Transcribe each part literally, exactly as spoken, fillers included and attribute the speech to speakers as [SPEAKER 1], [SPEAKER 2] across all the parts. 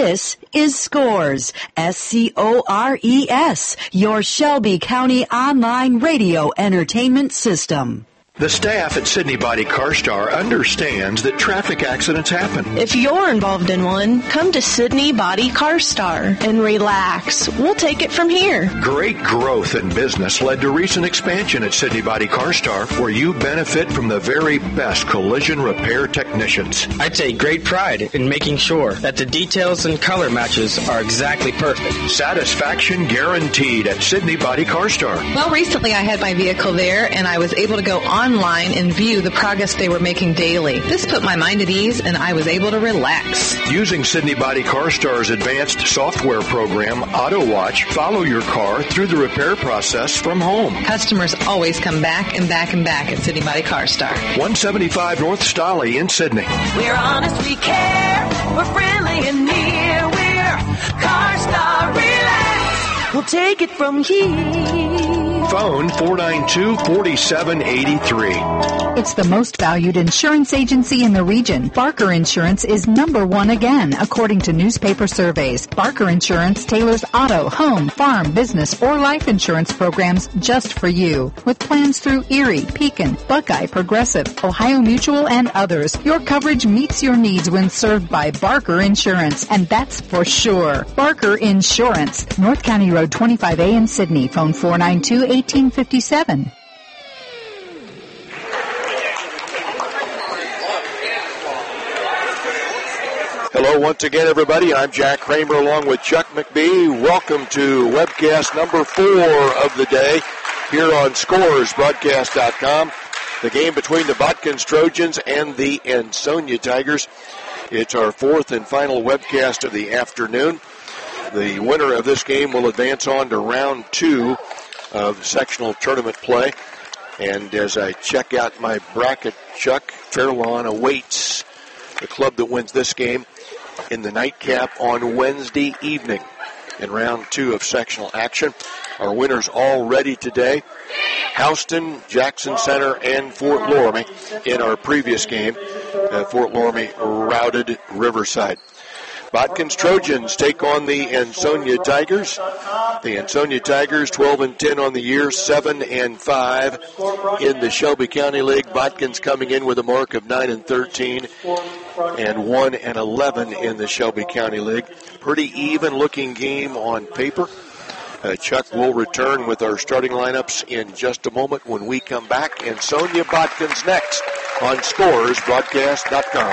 [SPEAKER 1] This is Scores, S C O R E S, your Shelby County online radio entertainment system.
[SPEAKER 2] The staff at Sydney Body CarStar understands that traffic accidents happen.
[SPEAKER 3] If you're involved in one, come to Sydney Body CarStar and relax. We'll take it from here.
[SPEAKER 2] Great growth in business led to recent expansion at Sydney Body CarStar, where you benefit from the very best collision repair technicians.
[SPEAKER 4] I take great pride in making sure that the details and color matches are exactly perfect.
[SPEAKER 2] Satisfaction guaranteed at Sydney Body CarStar.
[SPEAKER 5] Well, recently I had my vehicle there, and I was able to go on online and view the progress they were making daily. This put my mind at ease, and I was able to relax.
[SPEAKER 2] Using Sydney Body CarStar's advanced software program, AutoWatch, follow your car through the repair process from home.
[SPEAKER 5] Customers always come back and back and back at Sydney Body CarStar.
[SPEAKER 2] one seventy-five North Stolly in Sydney.
[SPEAKER 6] We're honest, we care, we're friendly and near, we're CarStar. Relax, we'll take it from here.
[SPEAKER 2] Phone four nine two, four seven eight three.
[SPEAKER 7] It's the most valued insurance agency in the region. Barker Insurance is number one again, according to newspaper surveys. Barker Insurance tailors auto, home, farm, business, or life insurance programs just for you. With plans through Erie, Pekin, Buckeye, Progressive, Ohio Mutual, and others, your coverage meets your needs when served by Barker Insurance, and that's for sure. Barker Insurance, North County Road twenty-five A in Sydney. Phone four nine two, eighteen fifty-seven.
[SPEAKER 8] Hello once again, everybody. I'm Jack Kramer along with Chuck McBee. Welcome to webcast number four of the day here on Scores Broadcast dot com. The game between the Botkins Trojans and the Ansonia Tigers. It's our fourth and final webcast of the afternoon. The winner of this game will advance on to round two of sectional tournament play. And as I check out my bracket, Chuck, Fairlawn awaits the club that wins this game in the nightcap on Wednesday evening in round two of sectional action. Our winners all ready today. Houston, Jackson Center, and Fort Loramie in our previous game. Uh, Fort Loramie routed Riverside. Botkins Trojans take on the Ansonia Tigers. The Ansonia Tigers, twelve and ten on the year, seven and five in the Shelby County League. Botkins coming in with a mark of nine and thirteen and one and eleven in the Shelby County League. Pretty even-looking game on paper. Uh, Chuck will return with our starting lineups in just a moment when we come back. Ansonia Botkins next on Scores Broadcast dot com.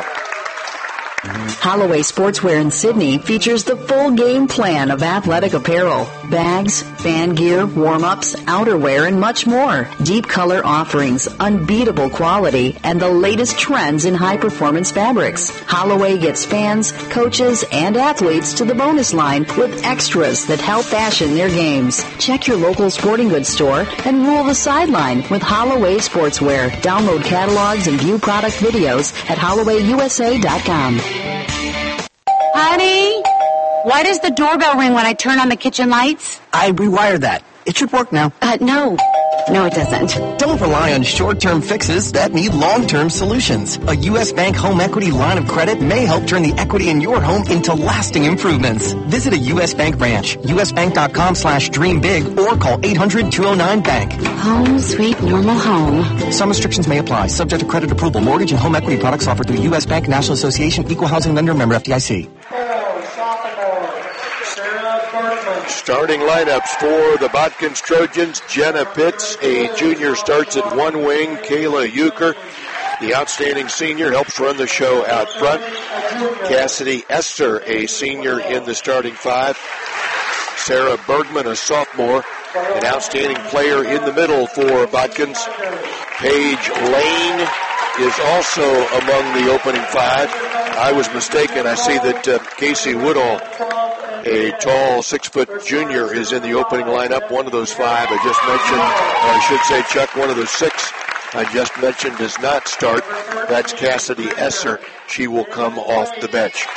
[SPEAKER 1] Holloway Sportswear in Sydney features the full game plan of athletic apparel, bags, fan gear, warm-ups, outerwear, and much more. Deep color offerings, unbeatable quality, and the latest trends in high-performance fabrics. Holloway gets fans, coaches, and athletes to the bonus line with extras that help fashion their games. Check your local sporting goods store and rule the sideline with Holloway Sportswear. Download catalogs and view product videos at Holloway U S A dot com.
[SPEAKER 9] Honey, why does the doorbell ring when I turn on the kitchen lights?
[SPEAKER 10] I rewired that. It should work now.
[SPEAKER 9] Uh, no. No, it doesn't.
[SPEAKER 10] Don't rely on short-term fixes that need long-term solutions. A U S. Bank home equity line of credit may help turn the equity in your home into lasting improvements. Visit a U S. Bank branch, U S bank dot com slash dream big, or call eight hundred, two oh nine, bank.
[SPEAKER 9] Home sweet normal home.
[SPEAKER 10] Some restrictions may apply, subject to credit approval. Mortgage and home equity products offered through U S. Bank, National Association, Equal Housing Lender, member F D I C.
[SPEAKER 8] Starting lineups for the Botkins Trojans. Jenna Pitts, a junior, starts at one wing. Kayla Euchre, the outstanding senior, helps run the show out front. Cassidy Esser, a senior, in the starting five. Sarah Bergman, a sophomore, an outstanding player in the middle for Botkins. Paige Lane is also among the opening five. I was mistaken. I see that uh, Casey Woodall, a tall six-foot junior, is in the opening lineup. One of those five I just mentioned, or I should say, Chuck, one of those six I just mentioned does not start. That's Cassidy Esser. She will come off the bench.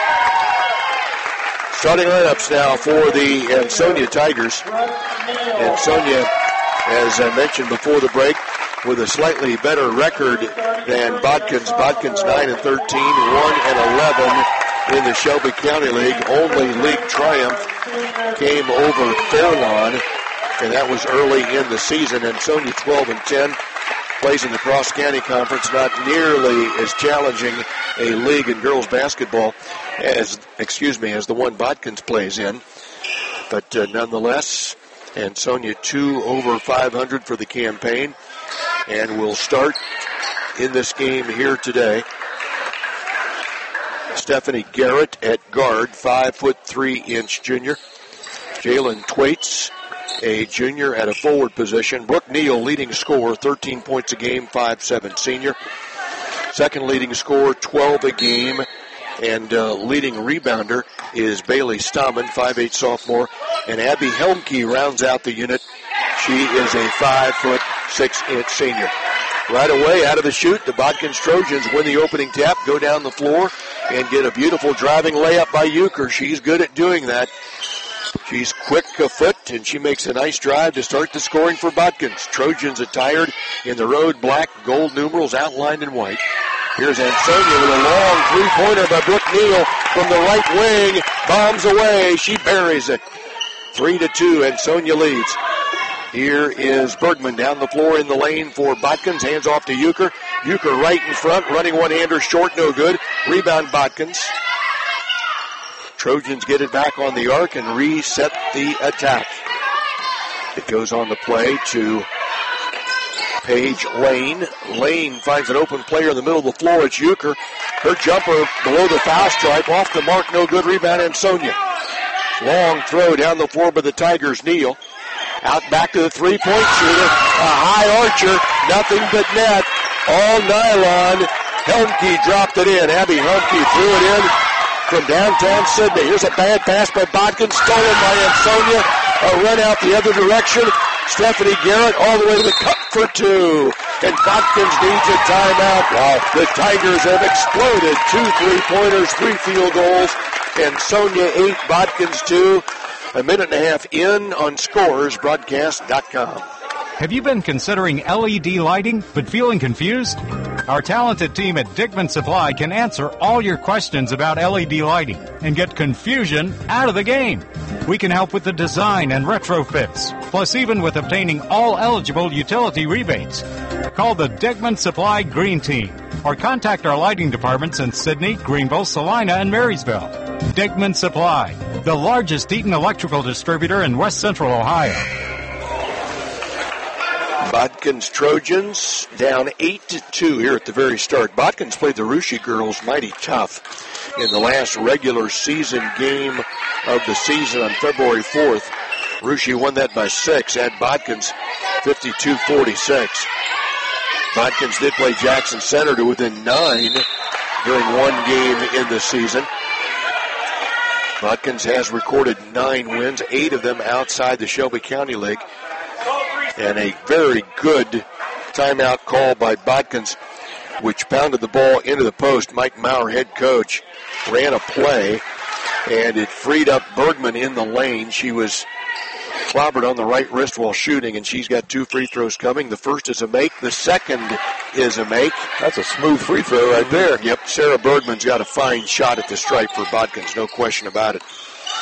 [SPEAKER 8] Starting lineups now for the Ansonia Tigers. Ansonia, as I mentioned before the break, with a slightly better record than Botkins. Botkins nine and thirteen, one and eleven in the Shelby County League. Only league triumph came over Fairlawn, and that was early in the season. Ansonia twelve and ten plays in the Cross County Conference, not nearly as challenging a league in girls basketball as, excuse me, as the one Botkins plays in. But uh, nonetheless, Ansonia two over five hundred for the campaign, and will start in this game here today. Stephanie Garrett at guard, five foot three inch junior. Jalen Twaits, a junior at a forward position. Brooke Neal, leading scorer, thirteen points a game, five seven senior. Second leading scorer, twelve a game. And uh, leading rebounder is Bailey Stammen, five eight sophomore. And Abby Helmke rounds out the unit. She is a five foot six inch senior. Right away, out of the chute, the Botkins Trojans win the opening tap, go down the floor, and get a beautiful driving layup by Euchre. She's good at doing that. She's quick of foot, and she makes a nice drive to start the scoring for Botkins. Trojans attired in the road black, gold numerals outlined in white. Here's Ansonia with a long three-pointer by Brooke Neal from the right wing. Bombs away. She buries it. Three to two, Ansonia leads. Here is Bergman down the floor in the lane for Botkins. Hands off to Euchre. Euchre right in front, running one-hander short, no good. Rebound Botkins. Trojans get it back on the arc and reset the attack. It goes on the play to Paige Lane. Lane finds an open player in the middle of the floor. It's Euchre. Her jumper below the foul stripe. Off the mark, no good. Rebound, Ansonia. Long throw down the floor by the Tigers. Neal. Out back to the three-point shooter. A high archer. Nothing but net. All nylon. Helmke dropped it in. Abby Helmke threw it in from downtown Sydney. Here's a bad pass by Botkins. Stolen by Ansonia. A run out the other direction. Stephanie Garrett all the way to the cup for two. And Botkins needs a timeout. Wow. The Tigers have exploded. Two three-pointers, three field goals. Ansonia eight, Botkins two. A minute and a half in on Scores Broadcast dot com.
[SPEAKER 11] Have you been considering L E D lighting but feeling confused? Our talented team at Dickman Supply can answer all your questions about L E D lighting and get confusion out of the game. We can help with the design and retrofits, plus even with obtaining all eligible utility rebates. Call the Dickman Supply Green Team or contact our lighting departments in Sydney, Greenville, Salina, and Marysville. Dickman Supply, the largest Eaton electrical distributor in West Central Ohio.
[SPEAKER 8] Botkins Trojans down eight to two here at the very start. Botkins played the Russia girls mighty tough in the last regular season game of the season on February fourth. Russia won that by six at Botkins fifty-two forty-six. Botkins did play Jackson Center to within nine during one game in the season. Botkins has recorded nine wins, eight of them outside the Shelby County League. And a very good timeout call by Botkins, which pounded the ball into the post. Mike Maurer, head coach, ran a play, and it freed up Bergman in the lane. She was clobbered on the right wrist while shooting, and she's got two free throws coming. The first is a make. The second is a make.
[SPEAKER 12] That's a smooth free throw right there.
[SPEAKER 8] Yep, Sarah Bergman's got a fine shot at the stripe for Botkins, no question about it.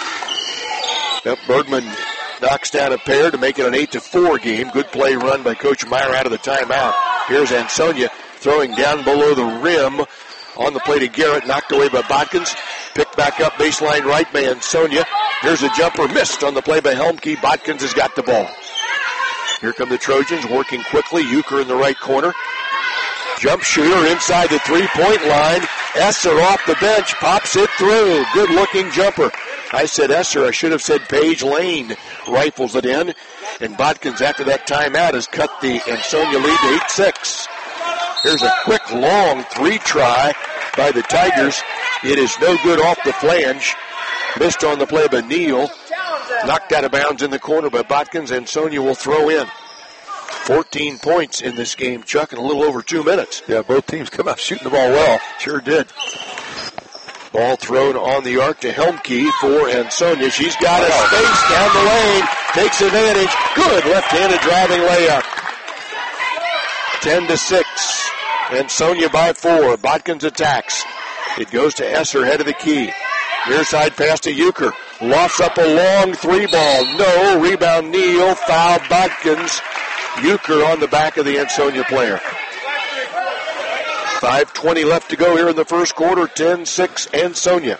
[SPEAKER 8] Yep, Bergman knocks down a pair to make it an eight to four game. Good play run by Coach Meyer out of the timeout. Here's Ansonia throwing down below the rim on the play to Garrett. Knocked away by Botkins. Picked back up baseline right by Ansonia. Here's a jumper missed on the play by Helmke. Botkins has got the ball. Here come the Trojans working quickly. Euchre in the right corner. Jump shooter inside the three-point line. Esser off the bench. Pops it through. Good-looking jumper. I said Esser. I should have said Paige Lane rifles it in. And Botkins, after that timeout, has cut the Ansonia lead to eight six. Here's a quick, long three-try by the Tigers. It is no good off the flange. Missed on the play by Neal. Knocked out of bounds in the corner by Botkins. Ansonia will throw in. fourteen points in this game, Chuck, in a little over two minutes.
[SPEAKER 12] Yeah, both teams come out shooting the ball well.
[SPEAKER 8] Sure did. Ball thrown on the arc to Helmke for Ansonia. She's got a space down the lane. Takes advantage. Good left-handed driving layup. ten to six. Ansonia by four. Botkins attacks. It goes to Esser, head of the key. Near side pass to Euchre. Lofts up a long three ball. No. Rebound Neal. Foul Bodkins. Euchre on the back of the Ansonia player. five twenty left to go here in the first quarter. ten six Ansonia.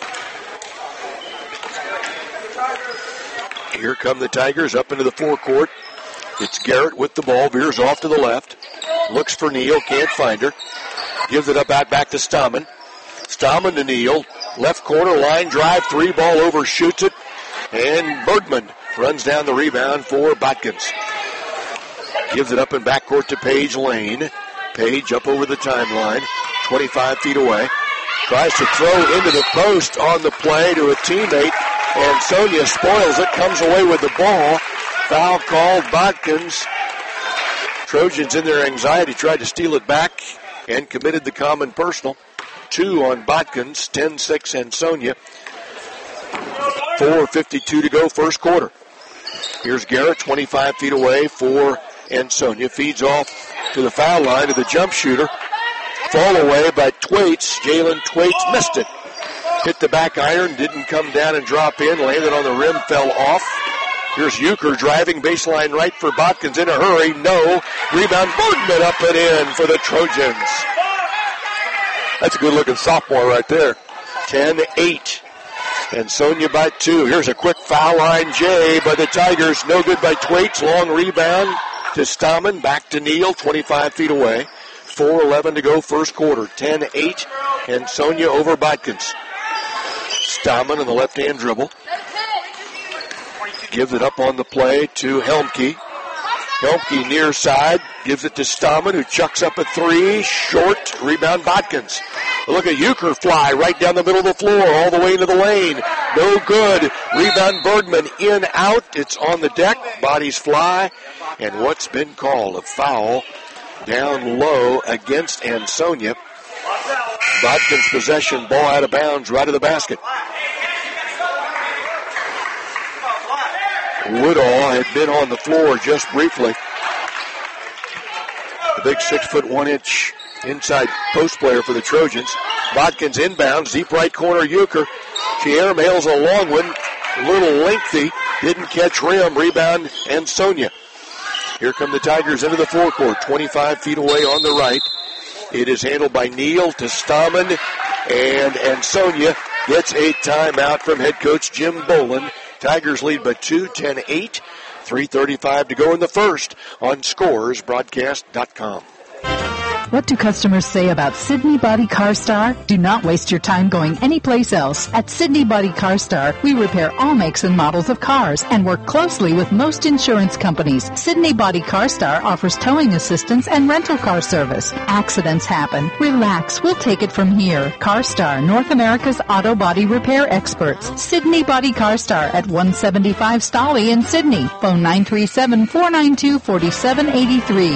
[SPEAKER 8] Here come the Tigers up into the forecourt. It's Garrett with the ball. Veers off to the left. Looks for Neal. Can't find her. Gives it up out back to Stammen. Stammen to Neal. Left corner line drive. Three ball overshoots it. And Bergman runs down the rebound for Bodkins. Gives it up in backcourt to Paige Lane. Page up over the timeline. twenty-five feet away. Tries to throw into the post on the play to a teammate. And Sonia spoils it. Comes away with the ball. Foul called. Bodkins. Trojans in their anxiety tried to steal it back and committed the common personal. Two on Bodkins. ten six Ansonia. four fifty-two to go first quarter. Here's Garrett twenty-five feet away for Ansonia. Feeds off to the foul line to the jump shooter. Fall away by Twaits. Jalen Twaits missed it. Hit the back iron, didn't come down and drop in. Landed on the rim, fell off. Here's Euchre driving baseline right for Bodkins in a hurry. No. Rebound, Bergman up and in for the Trojans.
[SPEAKER 12] That's a good-looking sophomore right there.
[SPEAKER 8] ten eight. Ansonia by two. Here's a quick foul line, Jay, by the Tigers. No good by Twaits. Long rebound to Stammen. Back to Neal, twenty-five feet away. four eleven to go first quarter. ten eight. Ansonia over Bodkins. Stammen on the left-hand dribble. Gives it up on the play to Helmke. Helmke near side. Gives it to Stammen, who chucks up a three. Short. Rebound Bodkins. Look at Euchre fly right down the middle of the floor, all the way into the lane. No good. Rebound Bergman in, out. It's on the deck. Bodies fly. And what's been called a foul down low against Ansonia. Bodkins possession, ball out of bounds, right of the basket. Woodall had been on the floor just briefly. The big six foot one inch inside post player for the Trojans. Bodkins inbounds, deep right corner, Euchre. She airmails a long one, a little lengthy, didn't catch rim, rebound, Ansonia. Here come the Tigers into the forecourt, twenty-five feet away on the right. It is handled by Neal to Stammen, and Ansonia gets a timeout from head coach Jim Boland. Tigers lead by two, ten eight, three thirty-five to go in the first on Scores Broadcast dot com.
[SPEAKER 7] What do customers say about Sydney Body Car Star? Do not waste your time going anyplace else. At Sydney Body Car Star, we repair all makes and models of cars and work closely with most insurance companies. Sydney Body Car Star offers towing assistance and rental car service. Accidents happen. Relax. We'll take it from here. Car Star, North America's auto body repair experts. Sydney Body Car Star at one seventy-five Stolly in Sydney. Phone nine three seven, four nine two, four seven eight three.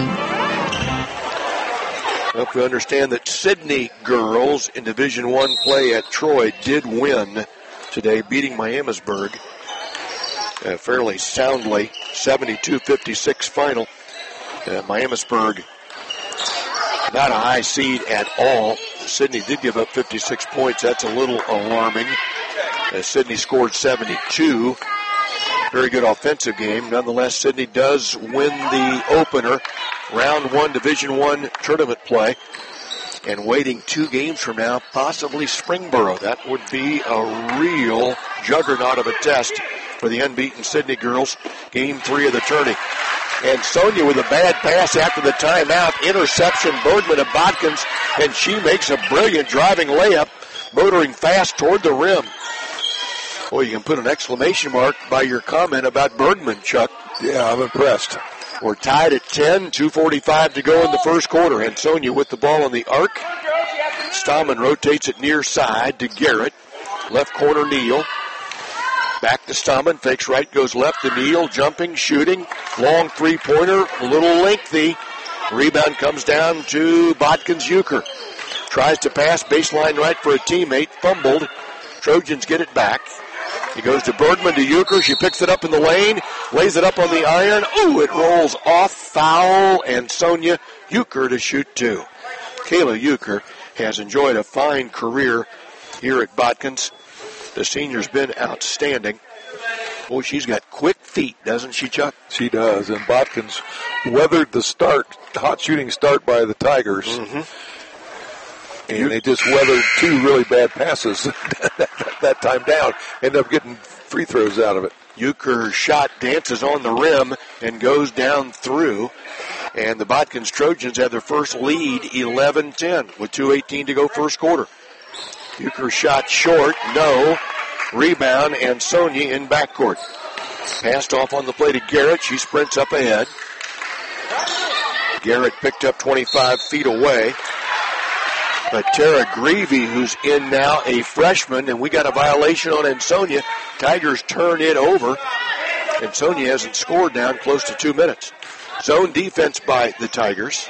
[SPEAKER 8] Well, we understand that Sydney girls in Division One play at Troy did win today, beating Miamisburg uh, fairly soundly, seventy-two fifty-six final. Uh, Miamisburg, not a high seed at all. Sydney did give up fifty-six points. That's a little alarming. Uh, Sydney scored seventy-two. Very good offensive game. Nonetheless, Sydney does win the opener. Round one, Division One tournament play. And waiting two games from now, possibly Springboro. That would be a real juggernaut of a test for the unbeaten Sydney girls. Game three of the tourney. And Sonia with a bad pass after the timeout. Interception, Bergman of Bodkins. And she makes a brilliant driving layup, motoring fast toward the rim. Boy, you can put an exclamation mark by your comment about Bergman, Chuck.
[SPEAKER 12] Yeah, I'm impressed.
[SPEAKER 8] We're tied at ten, two forty-five to go in the first quarter. Ansonia with the ball on the arc. Stammen rotates it near side to Garrett. Left corner, Neal. Back to Stammen. Fakes right, goes left to Neal. Jumping, shooting. Long three-pointer, a little lengthy. Rebound comes down to Bodkins Euchre. Tries to pass baseline right for a teammate. Fumbled. Trojans get it back. He goes to Bergman to Euchre. She picks it up in the lane, lays it up on the iron. Ooh, it rolls off. Foul, and Sonia Euchre to shoot two. Kayla Euchre has enjoyed a fine career here at Botkins. The senior's been outstanding. Boy, she's got quick feet, doesn't she, Chuck?
[SPEAKER 12] She does, and Botkins weathered the start, hot shooting start by the Tigers.
[SPEAKER 8] Mm-hmm.
[SPEAKER 12] And they just weathered two really bad passes that, that time down. Ended up getting free throws out of it.
[SPEAKER 8] Euchre's shot dances on the rim and goes down through. And the Botkins Trojans have their first lead, eleven ten, with two eighteen to go first quarter. Euchre's shot short, no. Rebound, and Sonia in backcourt. Passed off on the play to Garrett. She sprints up ahead. Garrett picked up twenty-five feet away. But Tara Greavy, who's in now, a freshman, and we got a violation on Ansonia. Tigers turn it over. Ansonia hasn't scored now in close to two minutes. Zone defense by the Tigers.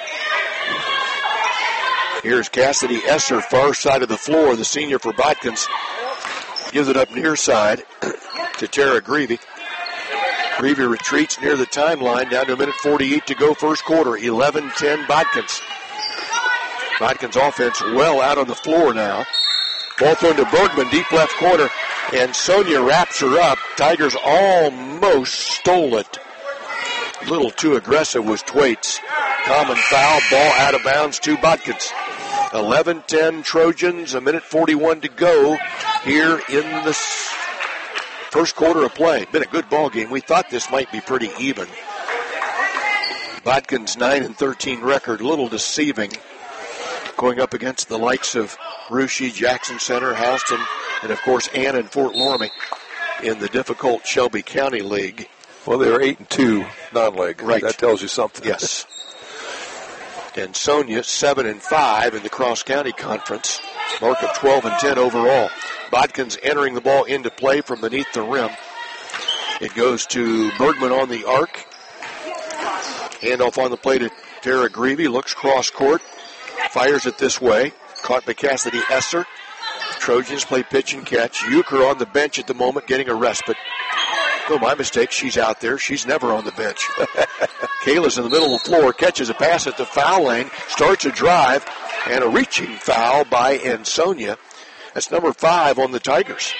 [SPEAKER 8] Here's Cassidy Esser, far side of the floor, the senior for Botkins. Gives it up near side to Tara Greavy. Greavy retreats near the timeline, down to a minute forty-eight to go first quarter. eleven ten Botkins. Botkins offense well out on the floor now. Ball thrown to Bergman, deep left corner, and Sonia wraps her up. Tigers almost stole it. A little too aggressive was Thwaites. Common foul, ball out of bounds to Botkins. eleven ten Trojans, a minute forty-one to go here in the first quarter of play. Been a good ball game. We thought this might be pretty even. Botkins nine and thirteen record, a little deceiving. Going up against the likes of Russia, Jackson Center, Houston, and of course Ann and Fort Loramie in the difficult Shelby County League.
[SPEAKER 12] Well, they were eight and two non-league.
[SPEAKER 8] Right.
[SPEAKER 12] That tells you something.
[SPEAKER 8] Yes. And Sonia seven and five in the Cross County Conference. Mark of twelve and ten overall. Botkins entering the ball into play from beneath the rim. It goes to Bergman on the arc. Handoff on the play to Tara Greavy. Looks cross court. Fires it this way. Caught by Cassidy Esser. Trojans play pitch and catch. Euchre on the bench at the moment, getting a respite. Oh, my mistake. She's out there. She's never on the bench. Kayla's in the middle of the floor, catches a pass at the foul lane, starts a drive, and a reaching foul by Ansonia. That's number five on the Tigers.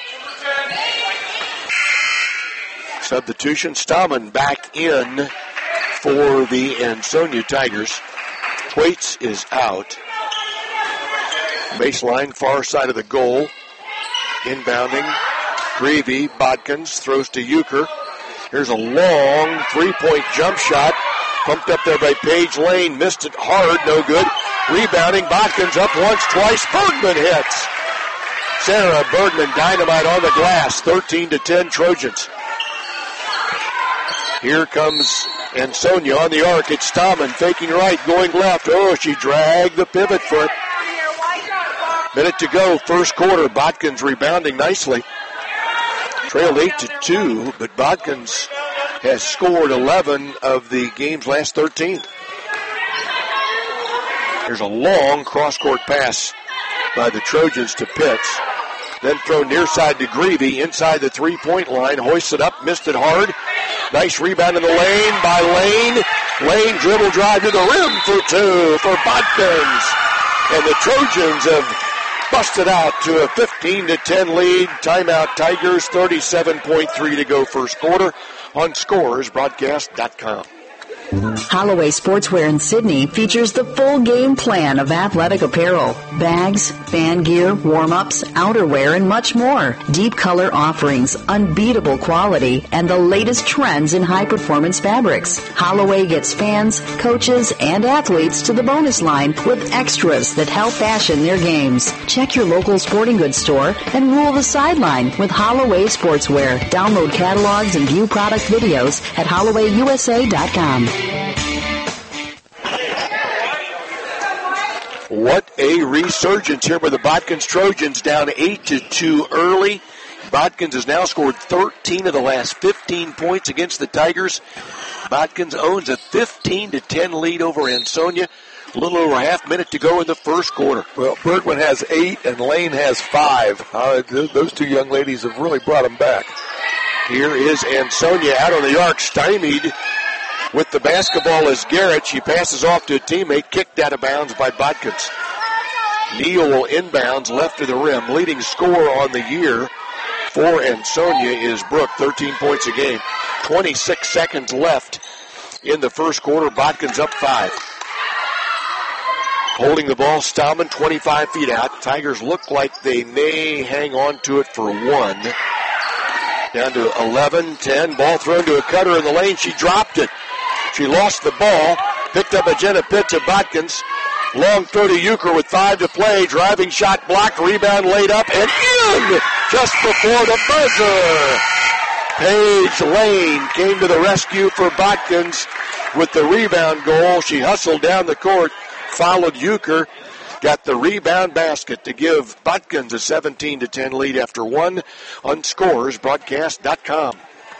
[SPEAKER 8] Substitution, Stammen back in for the Ansonia Tigers. Thwaites is out. Baseline, far side of the goal. Inbounding. Greavy, Botkins, throws to Euchre. Here's a long three-point jump shot. Pumped up there by Paige Lane. Missed it hard, no good. Rebounding, Botkins up once, twice. Bergman hits. Sarah Bergman, dynamite on the glass. thirteen to ten Trojans. Here comes Ansonia on the arc. It's Stammen faking right, going left. Oh, she dragged the pivot foot. Minute to go, first quarter. Botkins rebounding nicely. Trailed eight to two, but Botkins has scored eleven of the game's last thirteen. There's a long cross-court pass by the Trojans to Pitts. Then thrown near side to Greavy, inside the three-point line. Hoists it up, missed it hard. Nice rebound in the lane by Lane. Lane dribble drive to the rim for two for Botkins. And the Trojans have busted out to a fifteen to ten lead. Timeout Tigers, thirty-seven point three to go first quarter on Scores Broadcast dot com.
[SPEAKER 1] Holloway Sportswear in Sydney features the full game plan of athletic apparel, bags, fan gear, warm-ups, outerwear, and much more. Deep color offerings, unbeatable quality, and the latest trends in high-performance fabrics. Holloway gets fans, coaches, and athletes to the bonus line with extras that help fashion their games. Check your local sporting goods store and rule the sideline with Holloway Sportswear. Download catalogs and view product videos at Holloway U S A dot com.
[SPEAKER 8] What a resurgence here with the Botkins Trojans, down eight to two early. Botkins has now scored thirteen of the last fifteen points against the Tigers. Botkins owns a fifteen to ten lead over Ansonia. A little over a half minute to go in the first quarter.
[SPEAKER 12] Well, Bergman has eight and Lane has five. Uh, th- those two young ladies have really brought them back.
[SPEAKER 8] Here is Ansonia out on the arc, stymied with the basketball is Garrett. She passes off to a teammate, kicked out of bounds by Botkins. Neal will inbounds left of the rim. Leading scorer on the year for Ansonia is Brooke, thirteen points a game. twenty-six seconds left in the first quarter. Botkins up five. Holding the ball, Stallman, twenty-five feet out. Tigers look like they may hang on to it for one. Down to eleven, ten. Ball thrown to a cutter in the lane. She dropped it. She lost the ball. Picked up a Jenna Pitt to Botkins. Long throw to Euchre with five to play. Driving shot blocked. Rebound laid up and in just before the buzzer. Paige Lane came to the rescue for Botkins with the rebound goal. She hustled down the court, followed Euchre, got the rebound basket to give Botkins a seventeen to ten lead after one on Scores Broadcast dot com.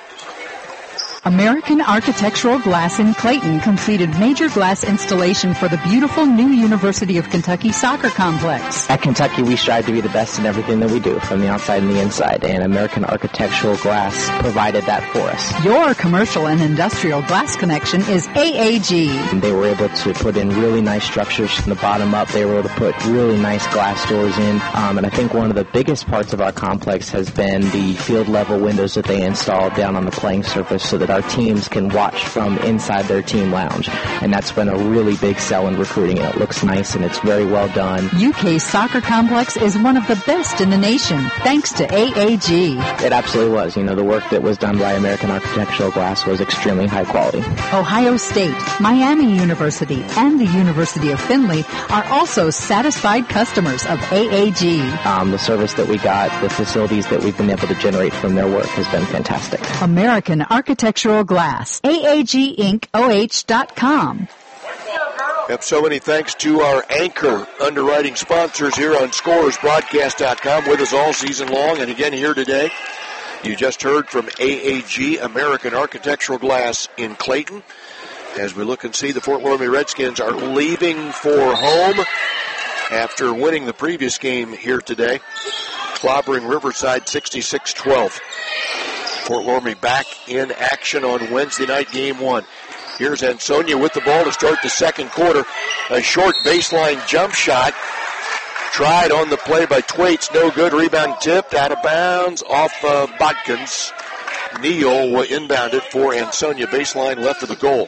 [SPEAKER 7] American Architectural Glass in Clayton completed major glass installation for the beautiful new University of Kentucky soccer complex.
[SPEAKER 13] At Kentucky, we strive to be the best in everything that we do, from the outside and the inside, and American Architectural Glass provided that for us.
[SPEAKER 7] Your commercial and industrial glass connection is A A G.
[SPEAKER 13] And they were able to put in really nice structures from the bottom up. They were able to put really nice glass doors in, um, and I think one of the biggest parts of our complex has been the field-level windows that they installed down on the playing surface so that our teams can watch from inside their team lounge. And that's been a really big sell in recruiting. It looks nice and it's very well done.
[SPEAKER 7] U K's soccer complex is one of the best in the nation, thanks to A A G.
[SPEAKER 13] It absolutely was. You know, the work that was done by American Architectural Glass was extremely high quality.
[SPEAKER 7] Ohio State, Miami University, and the University of Findlay are also satisfied customers of A A G.
[SPEAKER 13] Um, the service that we got, the facilities that we've been able to generate from their work has been fantastic.
[SPEAKER 7] American Architectural Glass. A A G Inc O H dot com.
[SPEAKER 8] Yep, so many thanks to our anchor underwriting sponsors here on Scores Broadcast dot com with us all season long, and again here today. You just heard from A A G, American Architectural Glass in Clayton. As we look and see, the Fort Loramie Redskins are leaving for home after winning the previous game here today, clobbering Riverside sixty-six twelve. Fort Loramie back in action on Wednesday night, game one. Here's Ansonia with the ball to start the second quarter. A short baseline jump shot. Tried on the play by Twaits. No good. Rebound tipped out of bounds off uh, Botkins. Neal will inbound it for Ansonia. Baseline left of the goal.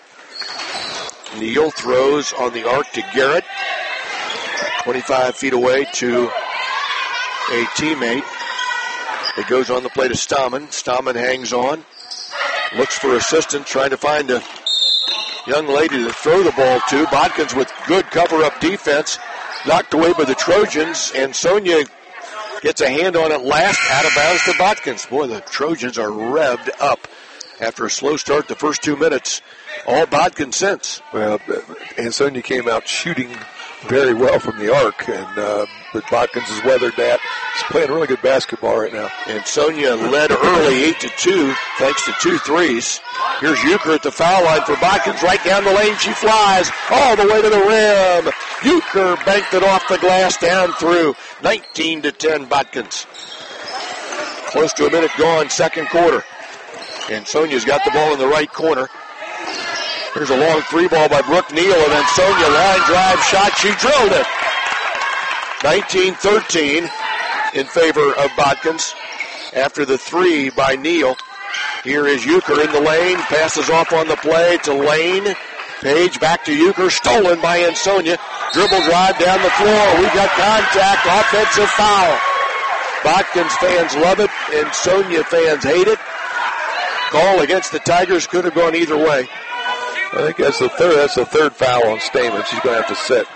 [SPEAKER 8] Neal throws on the arc to Garrett. twenty-five feet away to a teammate. It goes on the play to Stallman. Stallman hangs on. Looks for assistance, trying to find a young lady to throw the ball to. Botkins with good cover-up defense. Knocked away by the Trojans. And Sonia gets a hand on it last, out of bounds to Botkins. Boy, the Trojans are revved up after a slow start the first two minutes. All Botkins since.
[SPEAKER 12] Well, Ansonia came out shooting very well from the arc, and uh, but Botkins has weathered that. He's playing really good basketball right now.
[SPEAKER 8] And Sonia led early, eight to two, thanks to two threes. Here's Euchre at the foul line for Botkins. Right down the lane, she flies all the way to the rim. Euchre banked it off the glass, down through. nineteen to ten, Botkins. Close to a minute gone, second quarter. And Sonia's got the ball in the right corner. Here's a long three ball by Brooke Neal, and then Sonia line drive shot. She drilled it. nineteen thirteen in favor of Botkins after the three by Neal. Here is Euchre in the lane. Passes off on the play to Lane. Page back to Euchre. Stolen by Ansonia. Dribble drive down the floor. We got contact. Offensive foul. Botkins fans love it, and Sonia fans hate it. Call against the Tigers could have gone either way.
[SPEAKER 12] I think that's the third. That's the third foul on Stamen. She's going to have to sit.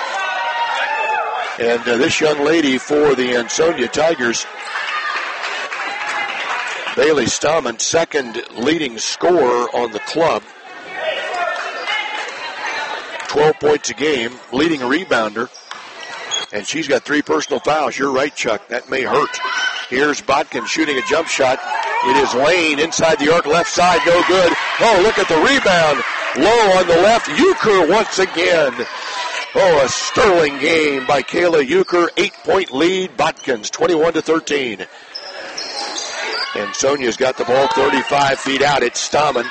[SPEAKER 8] And uh, this young lady for the Ansonia Tigers, Bailey Stallman, second leading scorer on the club. twelve points a game, leading rebounder. And she's got three personal fouls. You're right, Chuck. That may hurt. Here's Botkins shooting a jump shot. It is Lane inside the arc, left side, no good. Oh, look at the rebound. Low on the left. Euchre once again. Oh, a sterling game by Kayla Euchre. Eight-point lead. Botkins, twenty-one to thirteen. And Sonia's got the ball thirty-five feet out. It's Stallman.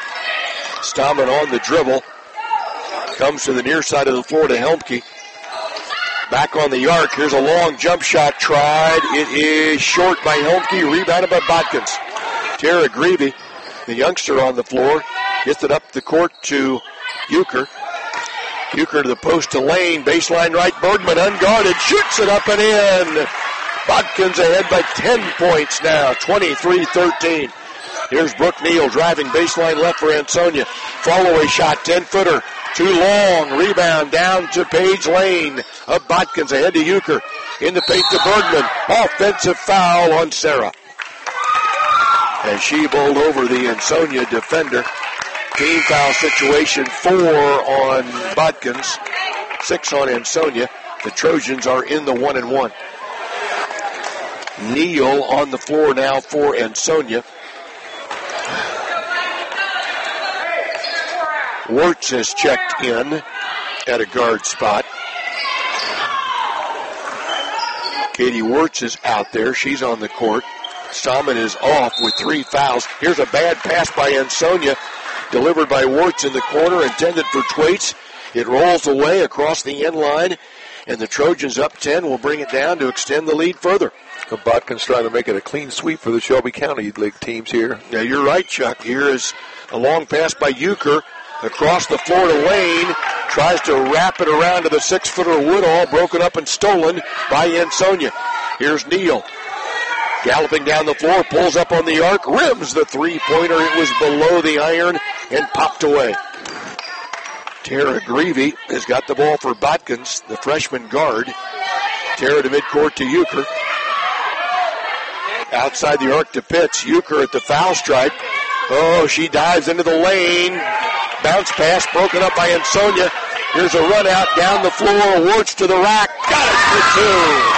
[SPEAKER 8] Stallman on the dribble. Comes to the near side of the floor to Helmke. Back on the arc. Here's a long jump shot tried. It is short by Helmke. Rebounded by Bodkins. Tara Greavy, the youngster on the floor, gets it up the court to Euchre. Euchre to the post to Lane. Baseline right. Bergman unguarded. Shoots it up and in. Bodkins ahead by ten points now. twenty-three thirteen. Here's Brooke Neal driving baseline left for Ansonia. Follow-away shot. ten-footer. Too long. Rebound down to Paige Lane. Up Bodkins ahead to Euchre. In the paint to Bergman. Offensive foul on Sarah. As she bowled over the Ansonia defender. Team foul situation, four on Bodkins, six on Ansonia. The Trojans are in the one and one. Neal on the floor now for Ansonia. Wirtz has checked in at a guard spot. Katie Wirtz is out there. She's on the court. Salmon is off with three fouls. Here's a bad pass by Ansonia. Delivered by Wirtz in the corner, intended for Thwaites. It rolls away across the end line, and the Trojans up ten will bring it down to extend the lead further.
[SPEAKER 12] Bodkins trying to make it a clean sweep for the Shelby County League teams here.
[SPEAKER 8] Yeah, you're right, Chuck. Here is a long pass by Euchre across the floor to Lane. Tries to wrap it around to the six-footer Woodall, broken up and stolen by Ansonia. Here's Neal. Galloping down the floor, pulls up on the arc, rims the three-pointer. It was below the iron and popped away. Tara Greavy has got the ball for Bodkins, the freshman guard. Tara to midcourt to Euchre. Outside the arc to Pitts. Euchre at the foul stripe. Oh, she dives into the lane. Bounce pass broken up by Ansonia. Here's a run out down the floor. Wirtz to the rack. Got it for two.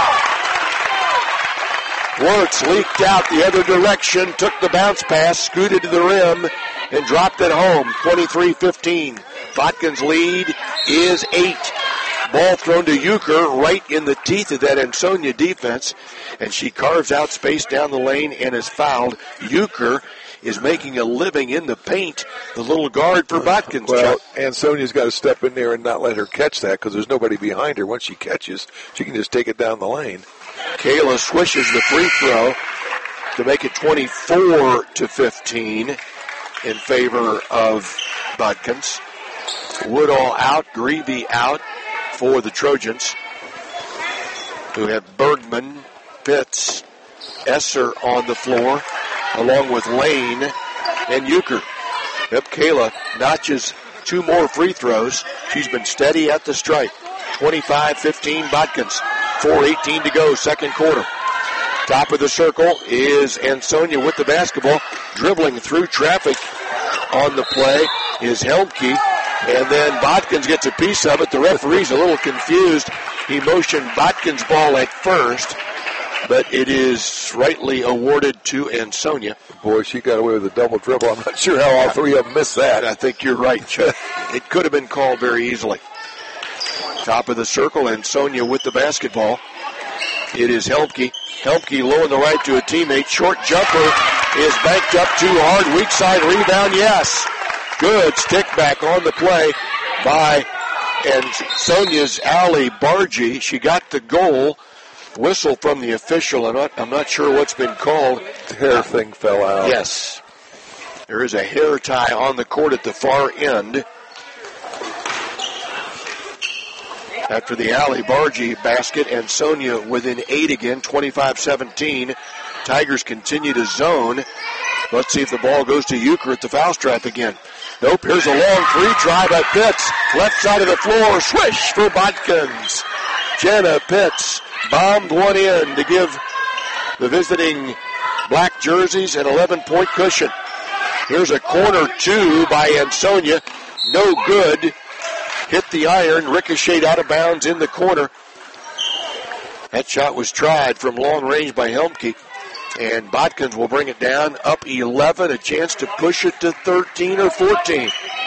[SPEAKER 8] Wirtz leaked out the other direction, took the bounce pass, scooted to the rim, and dropped it home. twenty-three fifteen. Bodkins' lead is eight. Ball thrown to Euchre right in the teeth of that Ansonia defense, and she carves out space down the lane and is fouled. Euchre is making a living in the paint, the little guard for Bodkins.
[SPEAKER 12] Well, Ansonia's got to step in there and not let her catch that because there's nobody behind her. Once she catches, she can just take it down the lane.
[SPEAKER 8] Kayla swishes the free throw to make it twenty-four to fifteen in favor of Bodkins. Woodall out, Greavy out for the Trojans, who have Bergman, Pitts, Esser on the floor, along with Lane and Euchre. Yep, Kayla notches two more free throws. She's been steady at the stripe. twenty-five fifteen Bodkins. four eighteen to go, second quarter. Top of the circle is Ansonia with the basketball. Dribbling through traffic on the play is Helmke. And then Bodkins gets a piece of it. The referee's a little confused. He motioned Bodkins' ball at first, but it is rightly awarded to Ansonia.
[SPEAKER 12] Boy, she got away with a double dribble. I'm not sure how all three of them missed that.
[SPEAKER 8] I think you're right, Chuck. It could have been called very easily. Top of the circle, Ansonia with the basketball. It is Helmke. Helmke low on the right to a teammate. Short jumper is banked up too hard. Weak side rebound, yes. Good stick back on the play by Ansonia's Ali Bargy. She got the goal. Whistle from the official. I'm not, I'm not sure what's been called.
[SPEAKER 12] The hair thing fell out.
[SPEAKER 8] Yes. There is a hair tie on the court at the far end. After the Ali Bargy basket, Ansonia within eight again, twenty-five seventeen. Tigers continue to zone. Let's see if the ball goes to Euchre at the foul stripe again. Nope, here's a long three try by Pitts. Left side of the floor, swish for Bodkins. Jenna Pitts bombed one in to give the visiting black jerseys an eleven-point cushion. Here's a corner two by Ansonia. No good. Hit the iron, ricocheted out of bounds in the corner. That shot was tried from long range by Helmke. And Bodkins will bring it down, up eleven, a chance to push it to thirteen or fourteen.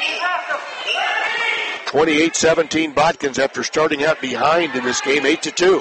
[SPEAKER 8] twenty-eight seventeen Bodkins after starting out behind in this game, eight to two.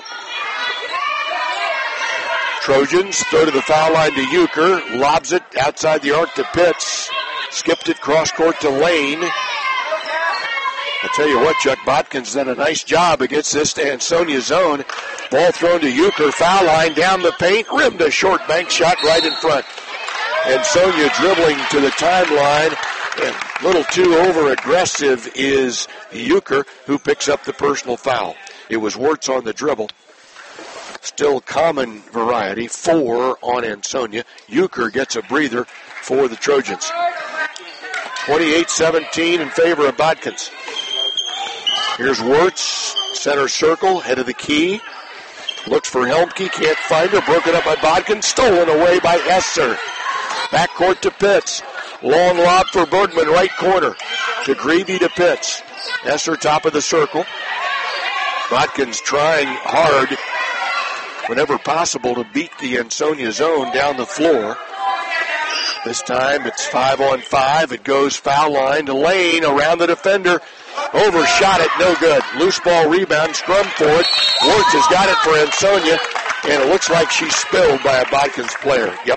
[SPEAKER 8] Trojans throw to the foul line to Euchre, lobs it outside the arc to Pitts, skipped it cross court to Lane. I tell you what, Chuck, Botkins done a nice job against this Ansonia zone. Ball thrown to Euchre, foul line down the paint, rimmed a short bank shot right in front. Ansonia dribbling to the timeline, and a little too over-aggressive is Euchre, who picks up the personal foul. It was Wirtz on the dribble. Still common variety, four on Ansonia. Euchre gets a breather for the Trojans. twenty-eight seventeen in favor of Botkins. Here's Wirtz, center circle, head of the key. Looks for Helmke, can't find her. Broken up by Botkins, stolen away by Esser. Backcourt to Pitts. Long lob for Bergman, right corner. To Greavy to Pitts. Esser top of the circle. Botkins trying hard, whenever possible, to beat the Ansonia zone down the floor. This time it's five on five. It goes foul line to Lane around the defender. Overshot it, no good. Loose ball rebound, scrum for it. Wirtz has got it for Ansonia, and it looks like she's spilled by a Botkins player. Yep.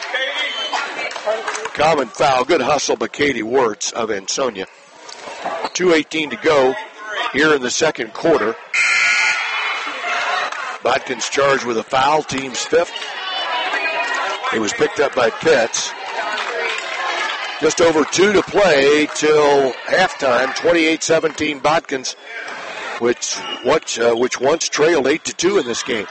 [SPEAKER 8] Common foul. Good hustle by Katie Wirtz of Ansonia. two eighteen to go here in the second quarter. Botkins charged with a foul, team's fifth. It was picked up by Pitts. Just over two to play till halftime. twenty-eight seventeen Botkins, which what uh, which once trailed eight to two in this game.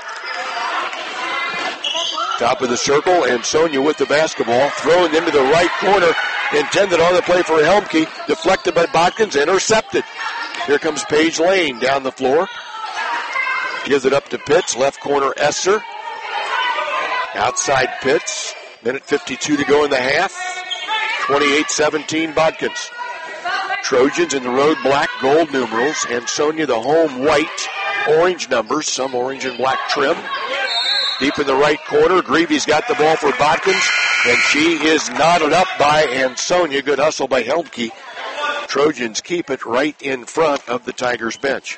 [SPEAKER 8] Top of the circle, Ansonia with the basketball, thrown into the right corner, intended on the play for Helmke, deflected by Botkins, intercepted. Here comes Paige Lane down the floor. Gives it up to Pitts, left corner Esser. Outside Pitts, minute fifty-two to go in the half. twenty-eight seventeen Botkins. Trojans in the road black gold numerals. Ansonia the home white orange numbers, some orange and black trim. Deep in the right corner, Greavy's got the ball for Botkins, and she is knotted up by Ansonia. Good hustle by Helmke. Trojans keep it right in front of the Tigers bench.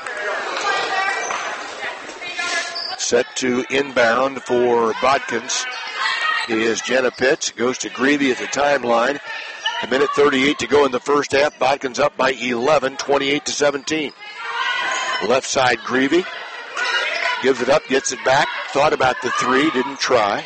[SPEAKER 8] Set to inbound for Botkins is Jenna Pitts. Goes to Greavy at the timeline. A minute thirty-eight to go in the first half. Botkins up by eleven, twenty-eight to seventeen. Left side Greavy. Gives it up, gets it back. Thought about the three, didn't try.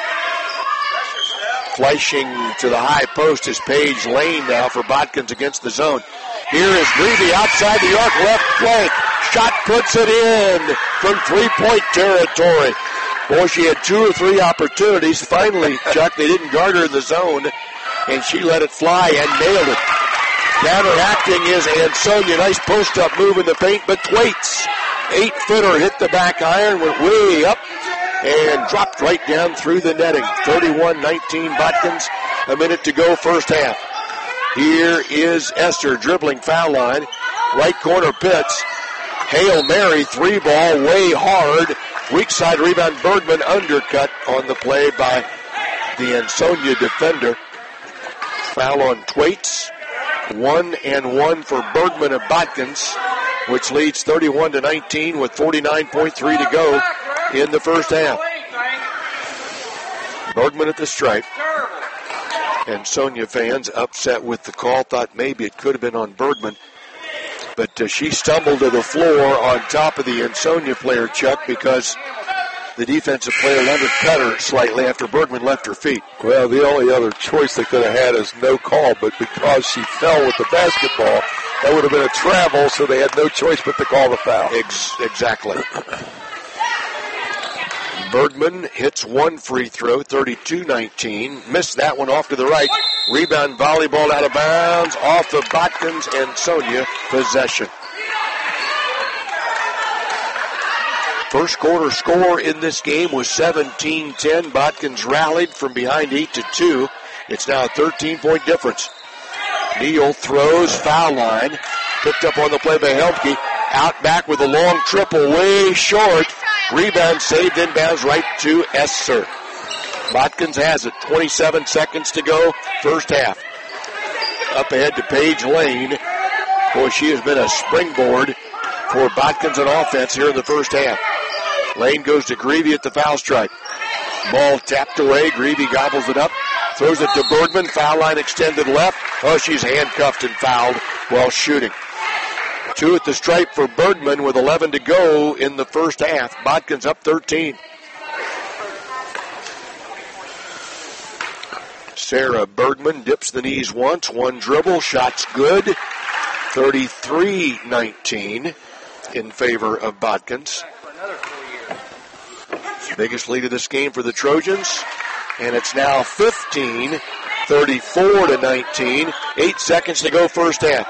[SPEAKER 8] Flashing to the high post is Paige Lane now for Botkins against the zone. Here is Greavy outside the arc, left flank. Shot puts it in from three-point territory. Boy, she had two or three opportunities. Finally, Chuck, they didn't guard her in the zone, and she let it fly and nailed it. Counteracting is Ansonia. Nice post-up move in the paint, but Thwaites, eight-footer, hit the back iron, went way up, and dropped right down through the netting. thirty-one nineteen Botkins, a minute to go first half. Here is Esser dribbling foul line. Right corner Pitts. Hail Mary, three ball, way hard. Weak side rebound, Bergman undercut on the play by the Ansonia defender. Foul on Thwaites. One and one for Bergman of Botkins, which leads thirty-one to nineteen with forty-nine point three to go in the first half. Bergman at the stripe. Ansonia fans upset with the call, thought maybe it could have been on Bergman. But uh, she stumbled to the floor on top of the Ansonia player, Chuck, because the defensive player undercut her slightly after Bergman left her feet.
[SPEAKER 12] Well, the only other choice they could have had is no call, but because she fell with the basketball, that would have been a travel, so they had no choice but to call the foul.
[SPEAKER 8] Ex- exactly. Bergman hits one free throw, thirty-two nineteen. Missed that one off to the right. Rebound volleyball out of bounds off of Botkins and Sonia. Possession. First quarter score in this game was seventeen ten. Botkins rallied from behind eight to two. It's now a thirteen-point difference. Neal throws, foul line. Picked up on the play by Helmke. Out back with a long triple, way short. Rebound saved, inbounds right to Esser. Botkins has it. twenty-seven seconds to go, first half. Up ahead to Paige Lane. Boy, she has been a springboard for Botkins on offense here in the first half. Lane goes to Greavy at the foul stripe. Ball tapped away. Greavy gobbles it up. Throws it to Bergman. Foul line extended left. Oh, she's handcuffed and fouled while shooting. Two at the stripe for Bergman with eleven to go in the first half. Bodkin's up thirteen. Sarah Bergman dips the knees once, one dribble, shot's good. thirty-three nineteen in favor of Bodkins. Biggest lead of this game for the Trojans, and it's now fifteen, thirty-four to nineteen. Eight seconds to go first half.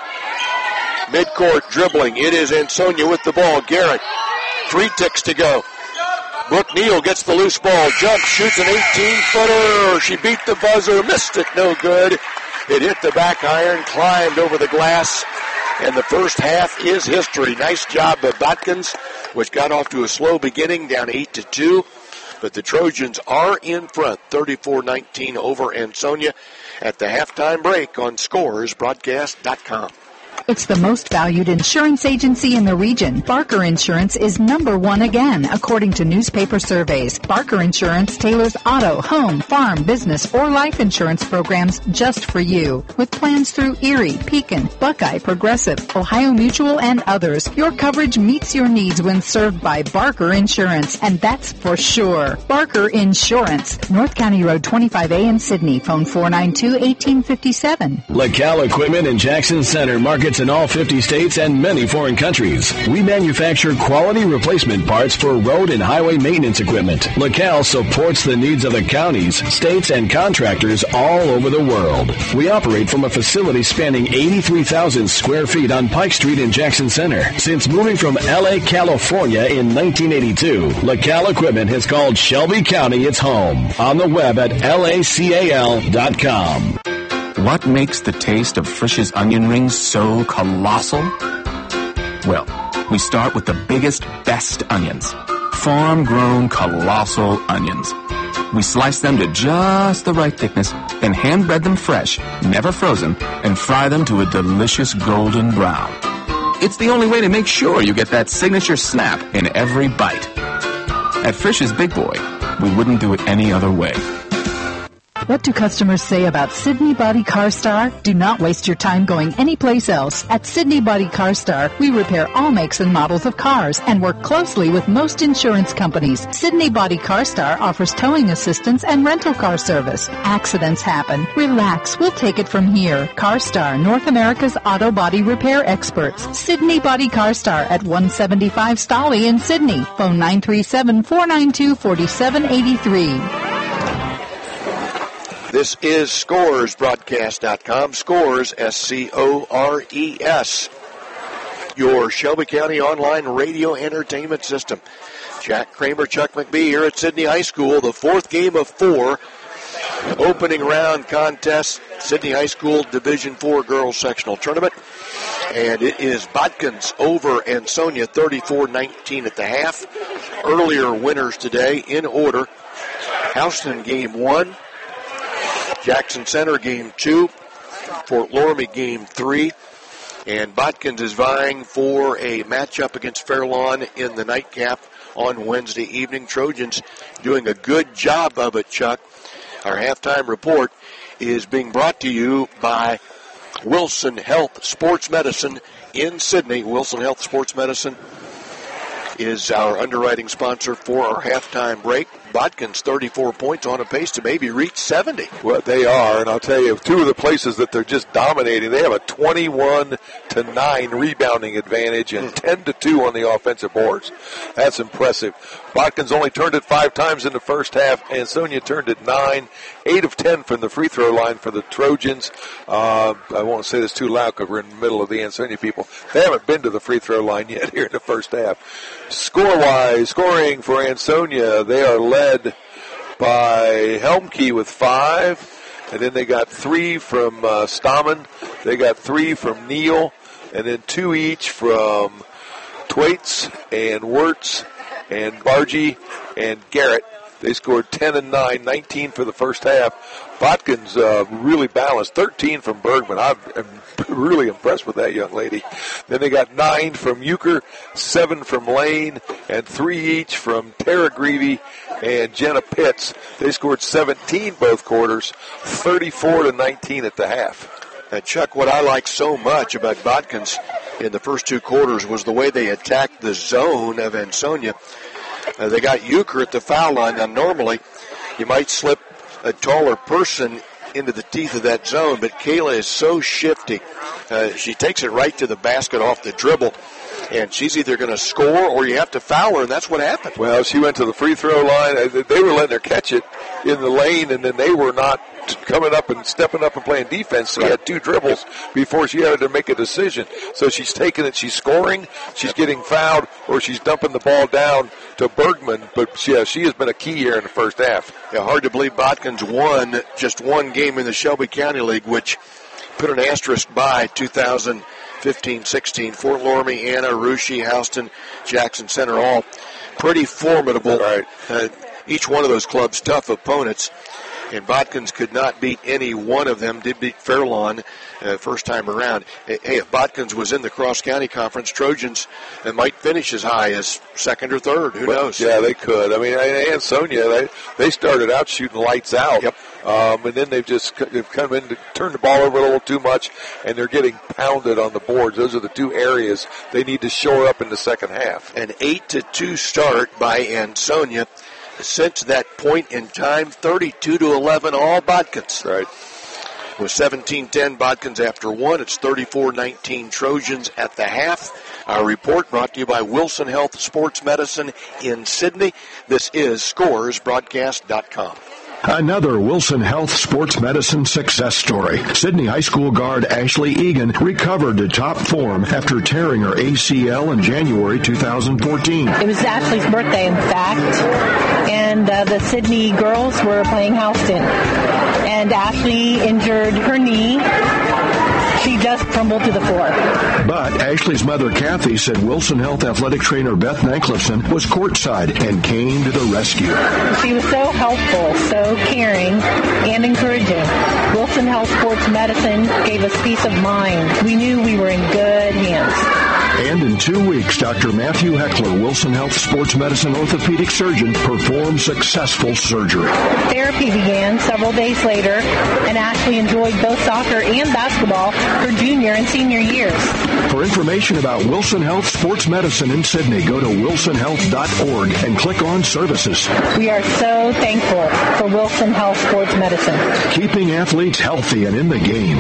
[SPEAKER 8] Midcourt dribbling. It is Ansonia with the ball. Garrett, three ticks to go. Brooke Neal gets the loose ball, jumps, shoots an eighteen-footer. She beat the buzzer, missed it, no good. It hit the back iron, climbed over the glass, and the first half is history. Nice job by Bodkins, which got off to a slow beginning, down eight to two. But the Trojans are in front, thirty-four nineteen over Ansonia at the halftime break on Scores Broadcast dot com.
[SPEAKER 7] It's the most valued insurance agency in the region. Barker Insurance is number one again, according to newspaper surveys. Barker Insurance tailors auto, home, farm, business, or life insurance programs just for you. With plans through Erie, Pekin, Buckeye, Progressive, Ohio Mutual, and others, your coverage meets your needs when served by Barker Insurance, and that's for sure. Barker Insurance, North County Road twenty-five A in Sydney. Phone four nine two, one eight five seven.
[SPEAKER 14] LaCal Equipment in Jackson Center markets in all fifty states and many foreign countries. We manufacture quality replacement parts for road and highway maintenance equipment. LaCal supports the needs of the counties, states, and contractors all over the world. We operate from a facility spanning eighty-three thousand square feet on Pike Street in Jackson Center. Since moving from L A, California in nineteen eighty-two, LaCal Equipment has called Shelby County its home. On the web at L A C A L dot com.
[SPEAKER 15] What makes the taste of Frisch's onion rings so colossal? Well, we start with the biggest, best onions. Farm-grown, colossal onions. We slice them to just the right thickness, then hand-bread them fresh, never frozen, and fry them to a delicious golden brown. It's the only way to make sure you get that signature snap in every bite. At Frisch's Big Boy, we wouldn't do it any other way.
[SPEAKER 7] What do customers say about Sydney Body Car Star? Do not waste your time going anyplace else. At Sydney Body Car Star, we repair all makes and models of cars and work closely with most insurance companies. Sydney Body Car Star offers towing assistance and rental car service. Accidents happen. Relax. We'll take it from here. Car Star, North America's auto body repair experts. Sydney Body Car Star at one seventy-five Stolly in Sydney. Phone nine three seven, four nine two, four seven eight three.
[SPEAKER 8] This is Scores Broadcast dot com. Scores, S C O R E S. Your Shelby County online radio entertainment system. Jack Kramer, Chuck McBee here at Sydney High School. The fourth game of four. Opening round contest. Sydney High School Division four Girls Sectional Tournament. And it is Bodkins over Ansonia, thirty-four nineteen at the half. Earlier winners today in order. Houston game one. Jackson Center game two, Fort Loramie game three, and Bodkins is vying for a matchup against Fairlawn in the nightcap on Wednesday evening. Trojans doing a good job of it, Chuck. Our halftime report is being brought to you by Wilson Health Sports Medicine in Sydney. Wilson Health Sports Medicine is our underwriting sponsor for our halftime break. Bodkins thirty-four points on a pace to maybe reach seventy.
[SPEAKER 12] Well, they are, and I'll tell you, two of the places that they're just dominating, they have a twenty-one to nine rebounding advantage and ten to two on the offensive boards. That's impressive. Bodkins only turned it five times in the first half. Ansonia turned it nine. Eight of ten from the free throw line for the Trojans. Uh, I won't say this too loud because we're in the middle of the Ansonia people. They haven't been to the free throw line yet here in the first half. Score-wise, scoring for Ansonia, they are led by Helmke with five. And then they got three from uh, Stammen. They got three from Neal. And then two each from Twaits and Wirtz and Bargy and Garrett. They scored ten and nine, nineteen for the first half. Bodkins uh, really balanced, thirteen from Bergman. I'm, I'm really impressed with that young lady. Then they got nine from Euchre, seven from Lane, and three each from Tara Greavy and Jenna Pitts. They scored seventeen both quarters, thirty-four to nineteen at the half.
[SPEAKER 8] And Chuck, what I like so much about Bodkins in the first two quarters was the way they attacked the zone of Ansonia. Uh, they got Euchre at the foul line. Now, normally, you might slip a taller person into the teeth of that zone, but Kayla is so shifty. Uh, she takes it right to the basket off the dribble, and she's either going to score or you have to foul her, and that's what happened.
[SPEAKER 12] Well, she went to the free throw line. They were letting her catch it in the lane, and then they were not coming up and stepping up and playing defense. She had two dribbles before she had to make a decision. So she's taking it, she's scoring, she's getting fouled, or she's dumping the ball down to Bergman. But yeah, she has been a key here in the first half.
[SPEAKER 8] Yeah, hard to believe Botkins won just one game in the Shelby County League, which put an asterisk by two thousand fifteen sixteen. Fort Loramie, Anna, Russia, Houston, Jackson Center, all pretty formidable. Right. Uh, each one of those clubs tough opponents. And Botkins could not beat any one of them. Did beat Fairlawn uh, first time around. Hey, if Botkins was in the Cross County Conference, Trojans uh, might finish as high as second or third. Who
[SPEAKER 12] well,
[SPEAKER 8] knows?
[SPEAKER 12] Yeah, they could. I mean, Ansonia, they they started out shooting lights out.
[SPEAKER 8] Yep.
[SPEAKER 12] Um, and then they've just they've come in to turn the ball over a little too much, and they're getting pounded on the boards. Those are the two areas they need to shore up in the second half.
[SPEAKER 8] An eight to two start by Ansonia. Since that point in time, thirty-two to eleven, all Botkins.
[SPEAKER 12] Right.
[SPEAKER 8] With seventeen ten Botkins after one, it's thirty-four nineteen Trojans at the half. Our report brought to you by Wilson Health Sports Medicine in Sydney. This is Scores Broadcast dot com.
[SPEAKER 16] Another Wilson Health Sports Medicine success story. Sydney High School guard Ashley Egan recovered to top form after tearing her A C L in January two thousand fourteen.
[SPEAKER 17] It was Ashley's birthday, in fact, and uh, the Sydney girls were playing Houston. And Ashley injured her knee. She just crumbled to the floor.
[SPEAKER 16] But Ashley's mother, Kathy, said Wilson Health athletic trainer Beth Nanklifson was courtside and came to the rescue.
[SPEAKER 17] She was so helpful, so caring, and encouraging. Wilson Health Sports Medicine gave us peace of mind. We knew we were in good hands.
[SPEAKER 16] And in two weeks, Doctor Matthew Heckler, Wilson Health Sports Medicine orthopedic surgeon, performed successful surgery.
[SPEAKER 17] Therapy began several days later, and Ashley enjoyed both soccer and basketball her junior and senior years.
[SPEAKER 16] For information about Wilson Health Sports Medicine in Sydney, go to wilson health dot org and click on Services.
[SPEAKER 17] We are so thankful for Wilson Health Sports Medicine.
[SPEAKER 16] Keeping athletes healthy and in the game.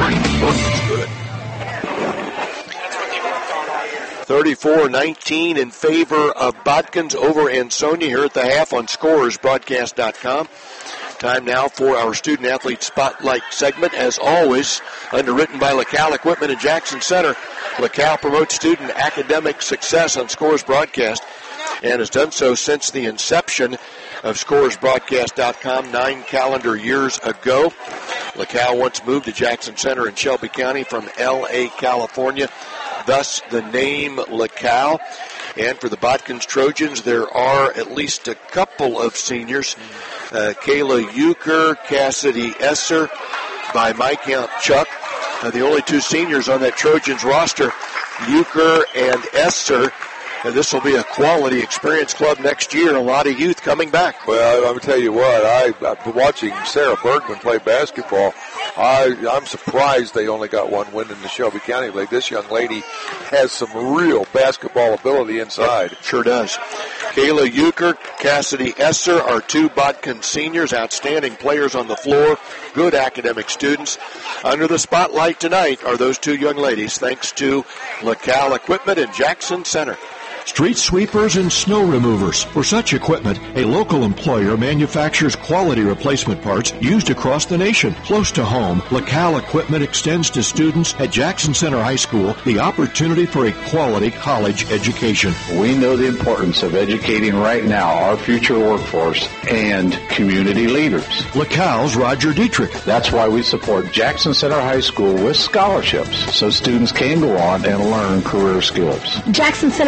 [SPEAKER 8] thirty-four nineteen in favor of Botkins over Ansonia here at the half on Scores Broadcast dot com. Time now for our Student Athlete Spotlight segment. As always, underwritten by LaCal Equipment and Jackson Center. LaCal promotes student academic success on Scores Broadcast and has done so since the inception of Scores Broadcast dot com nine calendar years ago. LaCal once moved to Jackson Center in Shelby County from L A, California. Thus the name LaCal. And for the Botkins Trojans, there are at least a couple of seniors. Uh, Kayla Euchre, Cassidy Esser, by my count, Chuck. Uh, the only two seniors on that Trojans roster, Euchre and Esser. And this will be a quality experience club next year. A lot of youth coming back.
[SPEAKER 12] Well, I'm going to tell you what, I, I've been watching Sarah Bergman play basketball. I, I'm surprised they only got one win in the Shelby County League. This young lady has some real basketball ability inside.
[SPEAKER 8] Sure does. Kayla Euchre, Cassidy Esser are two Botkins seniors, outstanding players on the floor, good academic students. Under the spotlight tonight are those two young ladies, thanks to LaCal Equipment and Jackson Center.
[SPEAKER 16] Street sweepers and snow removers. For such equipment, a local employer manufactures quality replacement parts used across the nation. Close to home, LaCal Equipment extends to students at Jackson Center High School the opportunity for a quality college education.
[SPEAKER 18] We know the importance of educating right now our future workforce and community leaders.
[SPEAKER 16] LaCal's Roger Dietrich.
[SPEAKER 18] That's why we support Jackson Center High School with scholarships so students can go on and learn career skills.
[SPEAKER 19] Jackson Center students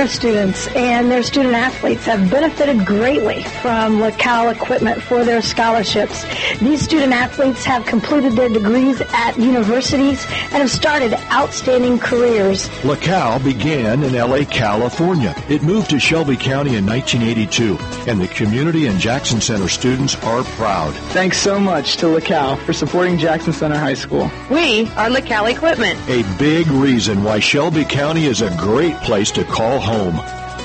[SPEAKER 19] students and their student athletes have benefited greatly from LaCal equipment for their scholarships. These student athletes have completed their degrees at universities and have started outstanding careers.
[SPEAKER 16] LaCal began in L A, California. It moved to Shelby County in nineteen eighty-two, and the community and Jackson Center students are proud.
[SPEAKER 20] Thanks so much to LaCal for supporting Jackson Center High School.
[SPEAKER 3] We are LaCal Equipment.
[SPEAKER 16] A big reason why Shelby County is a great place to call home.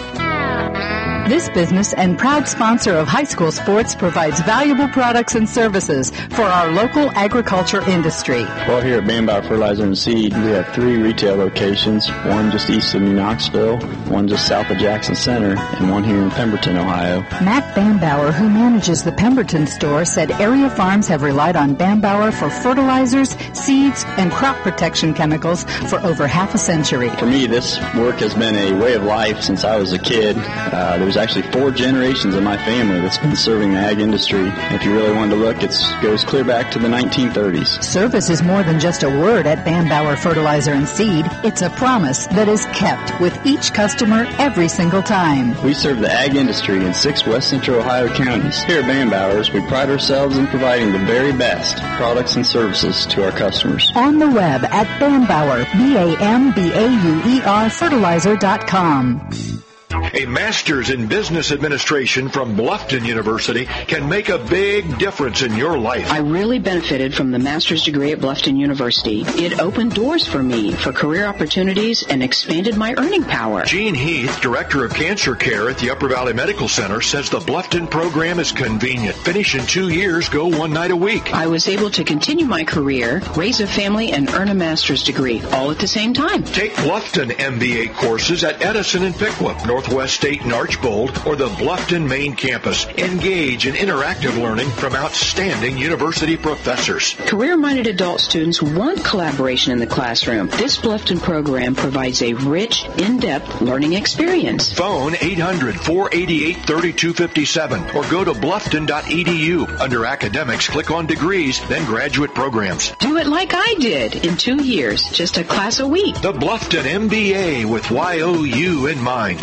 [SPEAKER 7] This business and proud sponsor of high school sports provides valuable products and services for our local agriculture industry.
[SPEAKER 21] Well, here at Bambauer Fertilizer and Seed, we have three retail locations, one just east of New Knoxville, one just south of Jackson Center, and one here in Pemberton, Ohio.
[SPEAKER 7] Matt Bambauer, who manages the Pemberton store, said area farms have relied on Bambauer for fertilizers, seeds, and crop protection chemicals for over half a century.
[SPEAKER 21] For me, this work has been a way of life since I was a kid. Uh, there's actually four generations of my family that's been serving the ag industry. If you really wanted to look, it goes clear back to the nineteen thirties.
[SPEAKER 7] Service is more than just a word at Bambauer Fertilizer and Seed. It's a promise that is kept with each customer every single time.
[SPEAKER 21] We serve the ag industry in six west central Ohio counties. Here at Bambauer's, we pride ourselves in providing the very best products and services to our customers.
[SPEAKER 7] On the web at Bambauer, B A M B A U E R fertilizer dot com.
[SPEAKER 2] A master's in business administration from Bluffton University can make a big difference in your life.
[SPEAKER 1] I really benefited from the master's degree at Bluffton University. It opened doors for me for career opportunities and expanded my earning power.
[SPEAKER 2] Gene Heath, Director of Cancer Care at the Upper Valley Medical Center, says the Bluffton program is convenient. Finish in two years, go one night a week.
[SPEAKER 1] I was able to continue my career, raise a family, and earn a master's degree, all at the same time.
[SPEAKER 2] Take Bluffton M B A courses at Edison and Pickwick, Northwest State and Archbold, or the Bluffton main campus. Engage in interactive learning from outstanding university professors.
[SPEAKER 1] Career-minded adult students want collaboration in the classroom. This Bluffton program provides a rich, in-depth learning experience.
[SPEAKER 2] Phone eight hundred, four eight eight, three two five seven or go to bluffton dot e d u. Under academics, click on degrees, then graduate programs.
[SPEAKER 1] Do it like I did in two years, just a class a week.
[SPEAKER 2] The Bluffton M B A with Y O U in mind.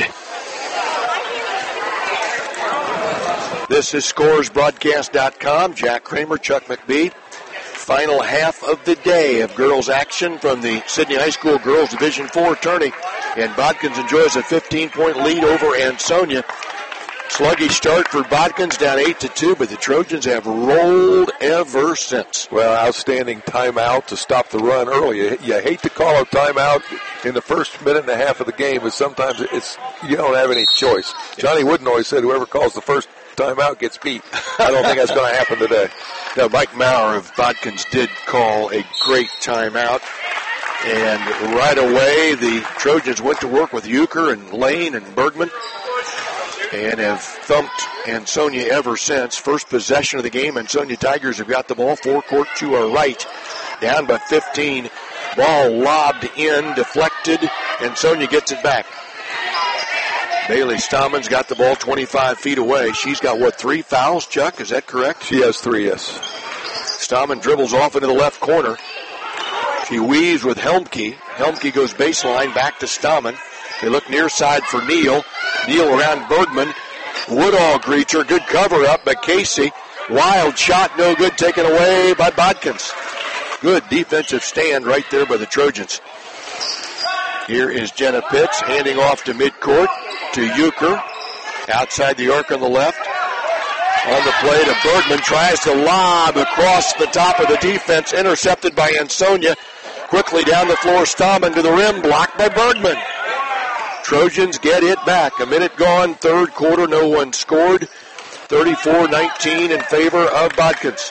[SPEAKER 8] This is Scores Broadcast dot com. Jack Kramer, Chuck McBee. Final half of the day of girls action from the Sidney High School Girls Division four tourney. And Bodkins enjoys a fifteen-point lead over Ansonia. Sluggish start for Bodkins, down eight to two, but the Trojans have rolled ever since.
[SPEAKER 12] Well, outstanding timeout to stop the run early. You, you hate to call a timeout in the first minute and a half of the game, but sometimes it's you don't have any choice. Johnny Wooden always said whoever calls the first timeout gets beat. I don't think that's going to happen today.
[SPEAKER 8] Now, Mike Maurer of Bodkins did call a great timeout. And right away, the Trojans went to work with Euchre and Lane and Bergman and have thumped Ansonia ever since. First possession of the game, Ansonia Tigers have got the ball forecourt to our right. Down by fifteen. Ball lobbed in, deflected. Ansonia gets it back. Bailey Stammen's got the ball twenty-five feet away. She's got, what, three fouls, Chuck? Is that correct?
[SPEAKER 12] She has three, yes.
[SPEAKER 8] Stammen dribbles off into the left corner. She weaves with Helmke. Helmke goes baseline back to Stammen. They look near side for Neal. Neal around Bergman. Woodall greets her. Good cover up by Casey. Wild shot, no good, taken away by Bodkins. Good defensive stand right there by the Trojans. Here is Jenna Pitts handing off to midcourt to Euchre. Outside the arc on the left. On the play to Bergman. Tries to lob across the top of the defense. Intercepted by Ansonia. Quickly down the floor. Stammen to the rim. Blocked by Bergman. Trojans get it back. A minute gone. Third quarter. No one scored. thirty-four nineteen in favor of Bodkins.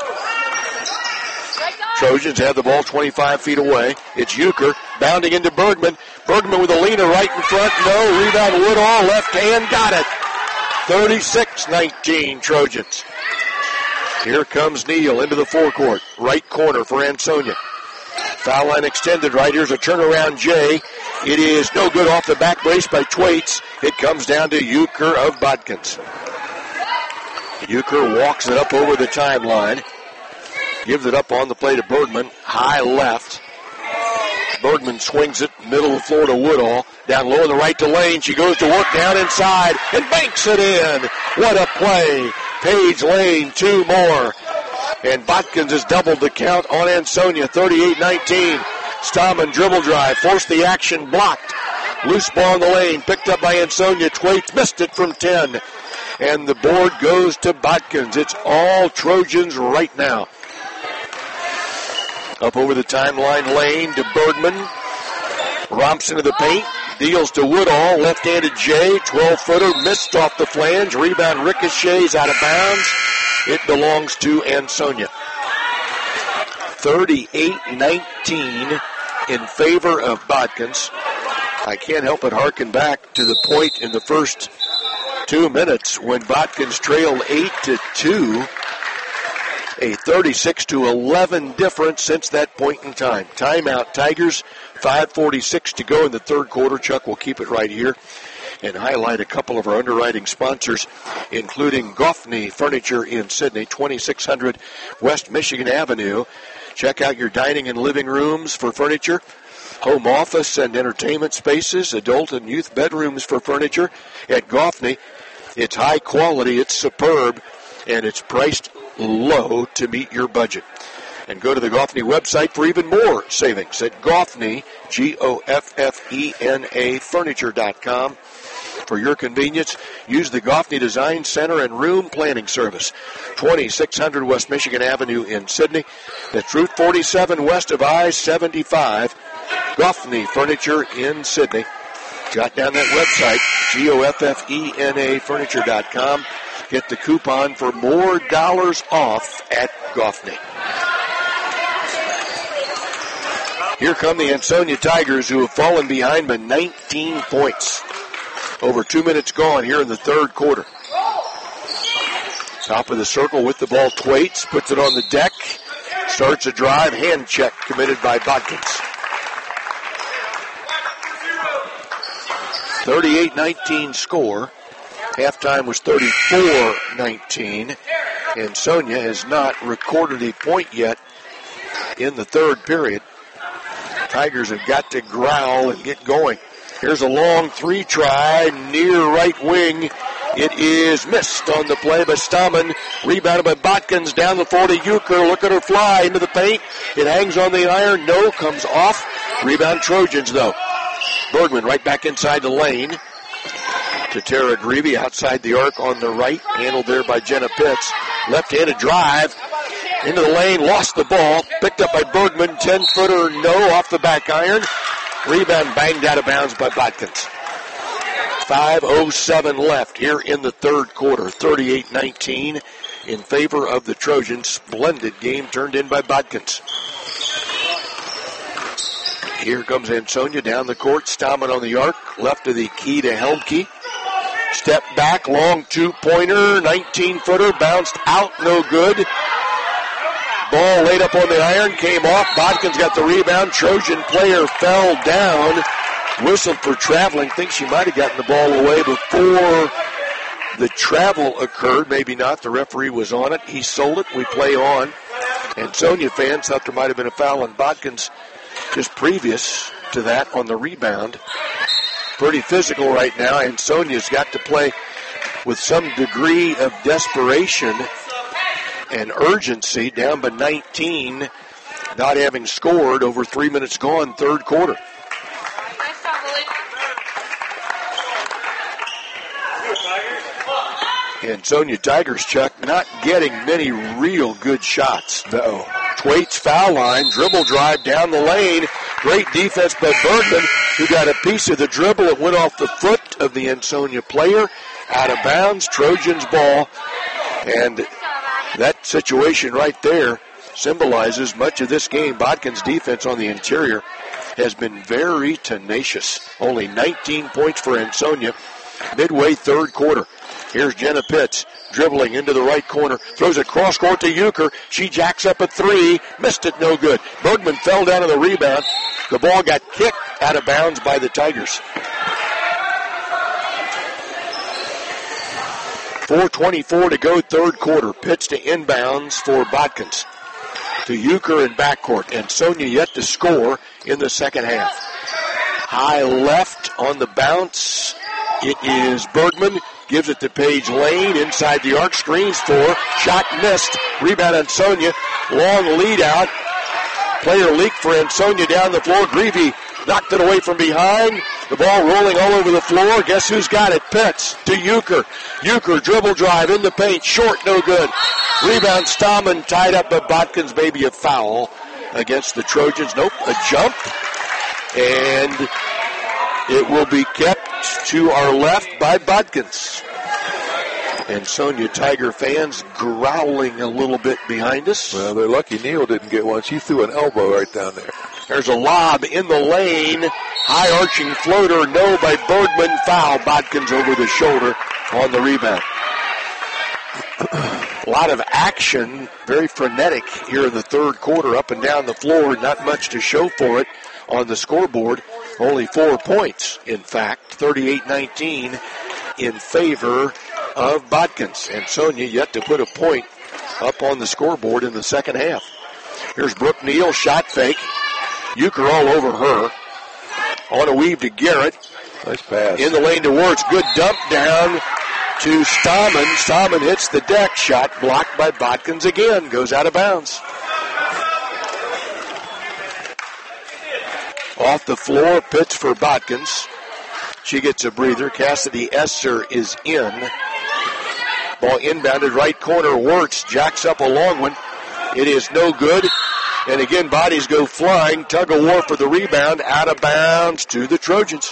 [SPEAKER 8] Trojans have the ball twenty-five feet away. It's Euchre bounding into Bergman. Bergman with a leaner right in front. No. Rebound Woodall. Left hand. Got it. thirty-six nineteen Trojans. Here comes Neal into the forecourt. Right corner for Ansonia. Foul line extended right. Here's a turnaround J. It is no good off the back brace by Twaits. It comes down to Euchre of Bodkins. Euchre walks it up over the timeline. Gives it up on the play to Bergman. High left. Bergman swings it, middle of the floor to Woodall. Down low in the right to Lane. She goes to work down inside and banks it in. What a play. Paige Lane, two more. And Botkins has doubled the count on Ansonia, thirty-eight nineteen. Stammen dribble drive, forced the action, blocked. Loose ball in the lane, picked up by Ansonia. Twaits missed it from ten. And the board goes to Botkins. It's all Trojans right now. Up over the timeline lane to Bergman. Romps into the paint. Deals to Woodall. Left-handed Jay. twelve-footer. Missed off the flange. Rebound ricochets out of bounds. It belongs to Ansonia. thirty-eight nineteen in favor of Botkins. I can't help but harken back to the point in the first two minutes when Botkins trailed eight to two. A thirty-six to eleven difference since that point in time. Timeout Tigers, five forty-six to go in the third quarter. Chuck will keep it right here and highlight a couple of our underwriting sponsors, including Goffney Furniture in Sidney, twenty-six hundred West Michigan Avenue. Check out your dining and living rooms for furniture, home office and entertainment spaces, adult and youth bedrooms for furniture at Goffney. It's high quality, it's superb, and it's priced low to meet your budget. And go to the Goffney website for even more savings at Goffney, G O F F E N A, furniture dot com. For your convenience, use the Goffney Design Center and Room Planning Service, twenty-six hundred West Michigan Avenue in Sidney. That's Route forty-seven west of I seventy-five. Goffney Furniture in Sidney. Jot down that website, G O F F E N A, furniture dot com. Get the coupon for more dollars off at Goffney. Here come the Ansonia Tigers, who have fallen behind by nineteen points. Over two minutes gone here in the third quarter. Top of the circle with the ball, Twaits puts it on the deck. Starts a drive, hand check committed by Botkins. thirty-eight nineteen score. Halftime was thirty-four nineteen. And Sonia has not recorded a point yet in the third period. Tigers have got to growl and get going. Here's a long three try near right wing. It is missed on the play by Stammen. Rebounded by Botkins down the floor to Euchre. Look at her fly into the paint. It hangs on the iron. No, comes off. Rebound Trojans though. Bergman right back inside the lane to Tara Grebe outside the arc on the right. Handled there by Jenna Pitts. Left-handed drive into the lane. Lost the ball. Picked up by Bergman. ten-footer no off the back iron. Rebound banged out of bounds by Botkins. five oh seven left here in the third quarter. thirty-eight nineteen in favor of the Trojans. Splendid game turned in by Botkins. Here comes Ansonia down the court. Stammen on the arc. Left of the key to Helmke. Step back, long two-pointer. nineteen-footer. Bounced out, no good. Ball laid up on the iron, came off. Botkins got the rebound. Trojan player fell down. Whistled for traveling. Thinks she might have gotten the ball away before the travel occurred. Maybe not. The referee was on it. He sold it. We play on. And Sonia fans thought there might have been a foul on Botkins just previous to that on the rebound. Pretty physical right now. And Sonia's got to play with some degree of desperation and urgency, down by nineteen, not having scored, over three minutes gone, third quarter. And Sonia Tigers, Chuck, not getting many real good shots. Uh-oh. Twaits foul line, dribble drive down the lane. Great defense by Bergman, who got a piece of the dribble. It went off the foot of the Ansonia player. Out of bounds, Trojans ball. And that situation right there symbolizes much of this game. Botkins' defense on the interior has been very tenacious. Only nineteen points for Ansonia. Midway third quarter. Here's Jenna Pitts dribbling into the right corner. Throws it cross court to Euchre. She jacks up a three. Missed it, no good. Bergman fell down on the rebound. The ball got kicked out of bounds by the Tigers. four twenty-four to go, third quarter. Pitts to inbounds for Botkins. To Euchre in backcourt. And Sonia yet to score. in the second half. High left on the bounce. It is Bergman. Gives it to Paige Lane. Inside the arc. Screens for. Shot missed. Rebound Ansonia. Long lead out. Player leaked for Ansonia down the floor. Greavy knocked it away from behind. The ball rolling all over the floor. Guess who's got it? Pitts to Euchre. Euchre dribble drive in the paint. Short, no good. Rebound Stammen tied up by Botkins. Maybe a foul against the Trojans. Nope, a jump. And it will be kept to our left by Botkins. Ansonia Tiger fans growling a little bit behind us.
[SPEAKER 12] Well, they're lucky Neal didn't get one. She threw an elbow right down there.
[SPEAKER 8] There's a lob in the lane. High arching floater. No by Bergman. Foul. Botkins over the shoulder on the rebound. A lot of action. Very frenetic here in the third quarter. Up and down the floor. Not much to show for it on the scoreboard. Only four points, in fact. thirty-eight nineteen in favor of Botkins. Ansonia yet to put a point up on the scoreboard in the second half. Here's Brooke Neal. Shot fake. Euchre all over her. On a weave to Garrett.
[SPEAKER 12] Nice pass.
[SPEAKER 8] In the lane to Wirtz. Good dump down to Stammen. Stammen hits the deck. Shot blocked by Botkins again. Goes out of bounds. Off the floor. Pitch for Botkins. She gets a breather. Cassidy Esser is in. Ball inbounded right corner. Wirtz jacks up a long one. It is no good. And again, bodies go flying. Tug of war for the rebound. Out of bounds to the Trojans.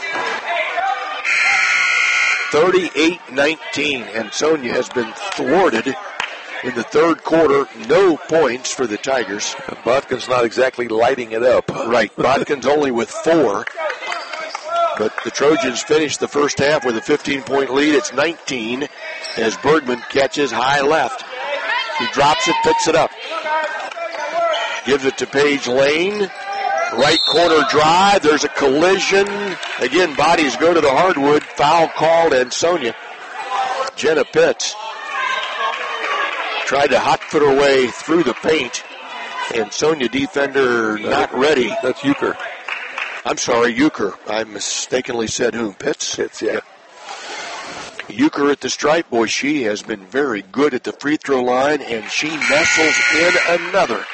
[SPEAKER 8] thirty-eight nineteen. Ansonia has been thwarted in the third quarter. No points for the Tigers.
[SPEAKER 12] And Botkins not exactly lighting it up.
[SPEAKER 8] Right. Botkins only with four. But the Trojans finished the first half with a fifteen-point lead. It's nineteen as Bergman catches high left. He drops it, picks it up. Gives it to Paige Lane. Right corner drive. There's a collision. Again, bodies go to the hardwood. Foul called Ansonia. Jenna Pitts tried to hot foot her way through the paint. Ansonia defender not ready.
[SPEAKER 12] That's Euchre.
[SPEAKER 8] I'm sorry, Euchre. I mistakenly said whom? Pitts?
[SPEAKER 12] Pitts, yeah.
[SPEAKER 8] Euchre at the stripe. Boy, she has been very good at the free throw line, and she nestles in another.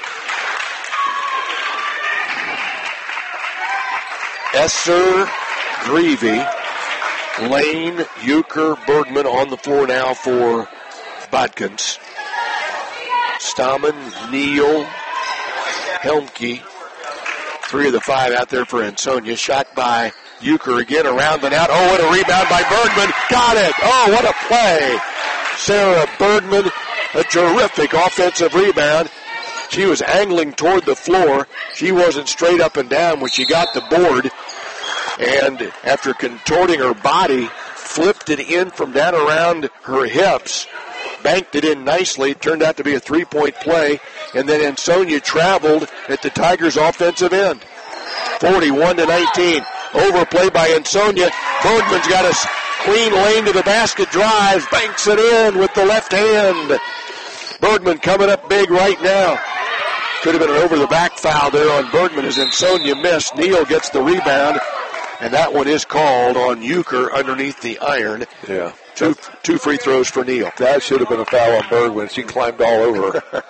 [SPEAKER 8] Esser, Greavy, Lane, Euchre, Bergman on the floor now for Botkins. Stammen, Neal, Helmke. Three of the five out there for Ansonia. Shot by Euchre again around and out. Oh, what a rebound by Bergman. Got it. Oh, what a play. Sarah Bergman, a terrific offensive rebound. She was angling toward the floor. She wasn't straight up and down when she got the board. And after contorting her body, flipped it in from down around her hips. Banked it in nicely. It turned out to be a three-point play. And then Ansonia traveled at the Tigers' offensive end. forty-one to nineteen. Overplay by Ansonia. Bergman's got a clean lane to the basket. Drives. Banks it in with the left hand. Bergman coming up big right now. Could have been an over-the-back foul there on Bergman as Ansonia missed. Neal gets the rebound. And that one is called on Euchre underneath the iron.
[SPEAKER 12] Yeah.
[SPEAKER 8] Two two free throws for Neal.
[SPEAKER 12] That should have been a foul on Bergman. She climbed all over her.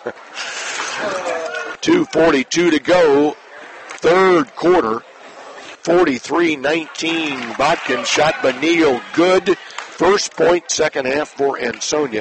[SPEAKER 8] two forty-two to go. Third quarter. forty-three nineteen. Botkins shot by Neal. Good. First point, second half for Ansonia.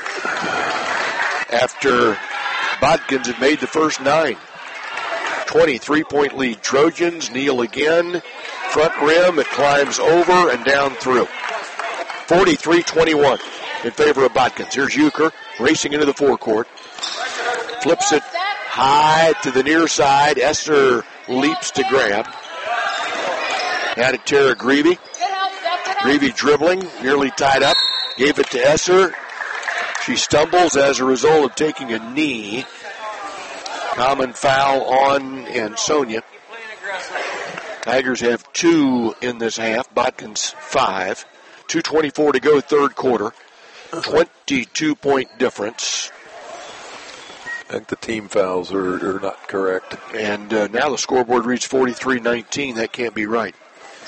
[SPEAKER 8] After Botkins had made the first nine. twenty-three-point lead Trojans. Neal again. Front rim. It climbs over and down through. forty-three twenty-one in favor of Botkins. Here's Euchre racing into the forecourt. Flips it high to the near side. Esser leaps to grab. Now to Tara Greavy. Greavy dribbling, nearly tied up. Gave it to Esser. She stumbles as a result of taking a knee. Common foul on Ansonia. Tigers have two in this half. Botkins five. two twenty-four to go, third quarter. twenty-two point difference.
[SPEAKER 12] I think the team fouls are, are not correct.
[SPEAKER 8] And uh, now the scoreboard reads forty-three nineteen. That can't be right.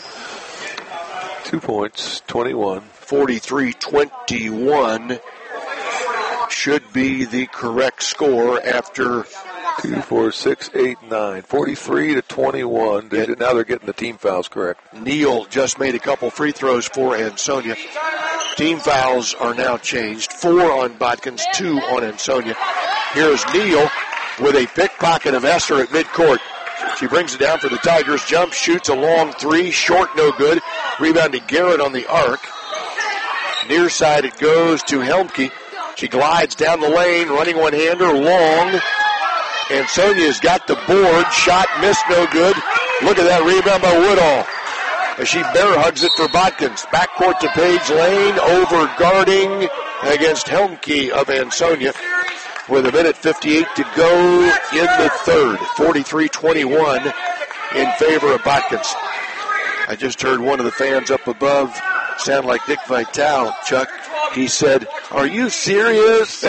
[SPEAKER 12] Two points, twenty-one.
[SPEAKER 8] forty-three twenty-one should be the correct score after
[SPEAKER 12] two, four, six, eight, nine. forty-three to twenty-one. They, now they're getting the team fouls correct.
[SPEAKER 8] Neal just made a couple free throws for Ansonia. Team fouls are now changed. Four on Botkins, two on Ansonia. Here's Neal with a pickpocket of Esser at midcourt. She brings it down for the Tigers. Jump, shoots a long three. Short, no good. Rebound to Garrett on the arc. Near side it goes to Helmke. She glides down the lane, running one-hander, long. Ansonia's got the board. Shot missed, no good. Look at that rebound by Woodall as she bear hugs it for Botkins. Backcourt to Paige Lane, over guarding against Helmke of Ansonia with a minute fifty-eight to go in the third. forty-three twenty-one in favor of Botkins. I just heard one of the fans up above sound like Dick Vitale, Chuck. He said, "Are you serious?"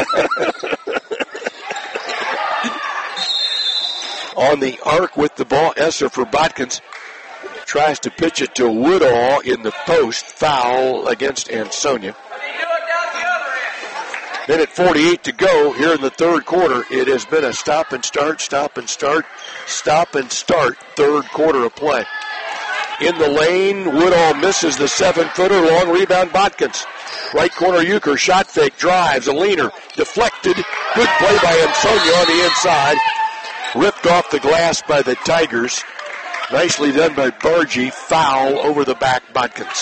[SPEAKER 8] On the arc with the ball, Esser for Botkins tries to pitch it to Woodall in the post. Foul against Ansonia. Minute forty-eight to go here in the third quarter. It has been a stop and start, stop and start, stop and start third quarter of play. In the lane, Woodall misses the seven-footer, long rebound, Botkins. Right corner, Euchre, shot fake, drives, a leaner, deflected. Good play by Ansonia on the inside. Ripped off the glass by the Tigers. Nicely done by Bargy. Foul over the back, Botkins.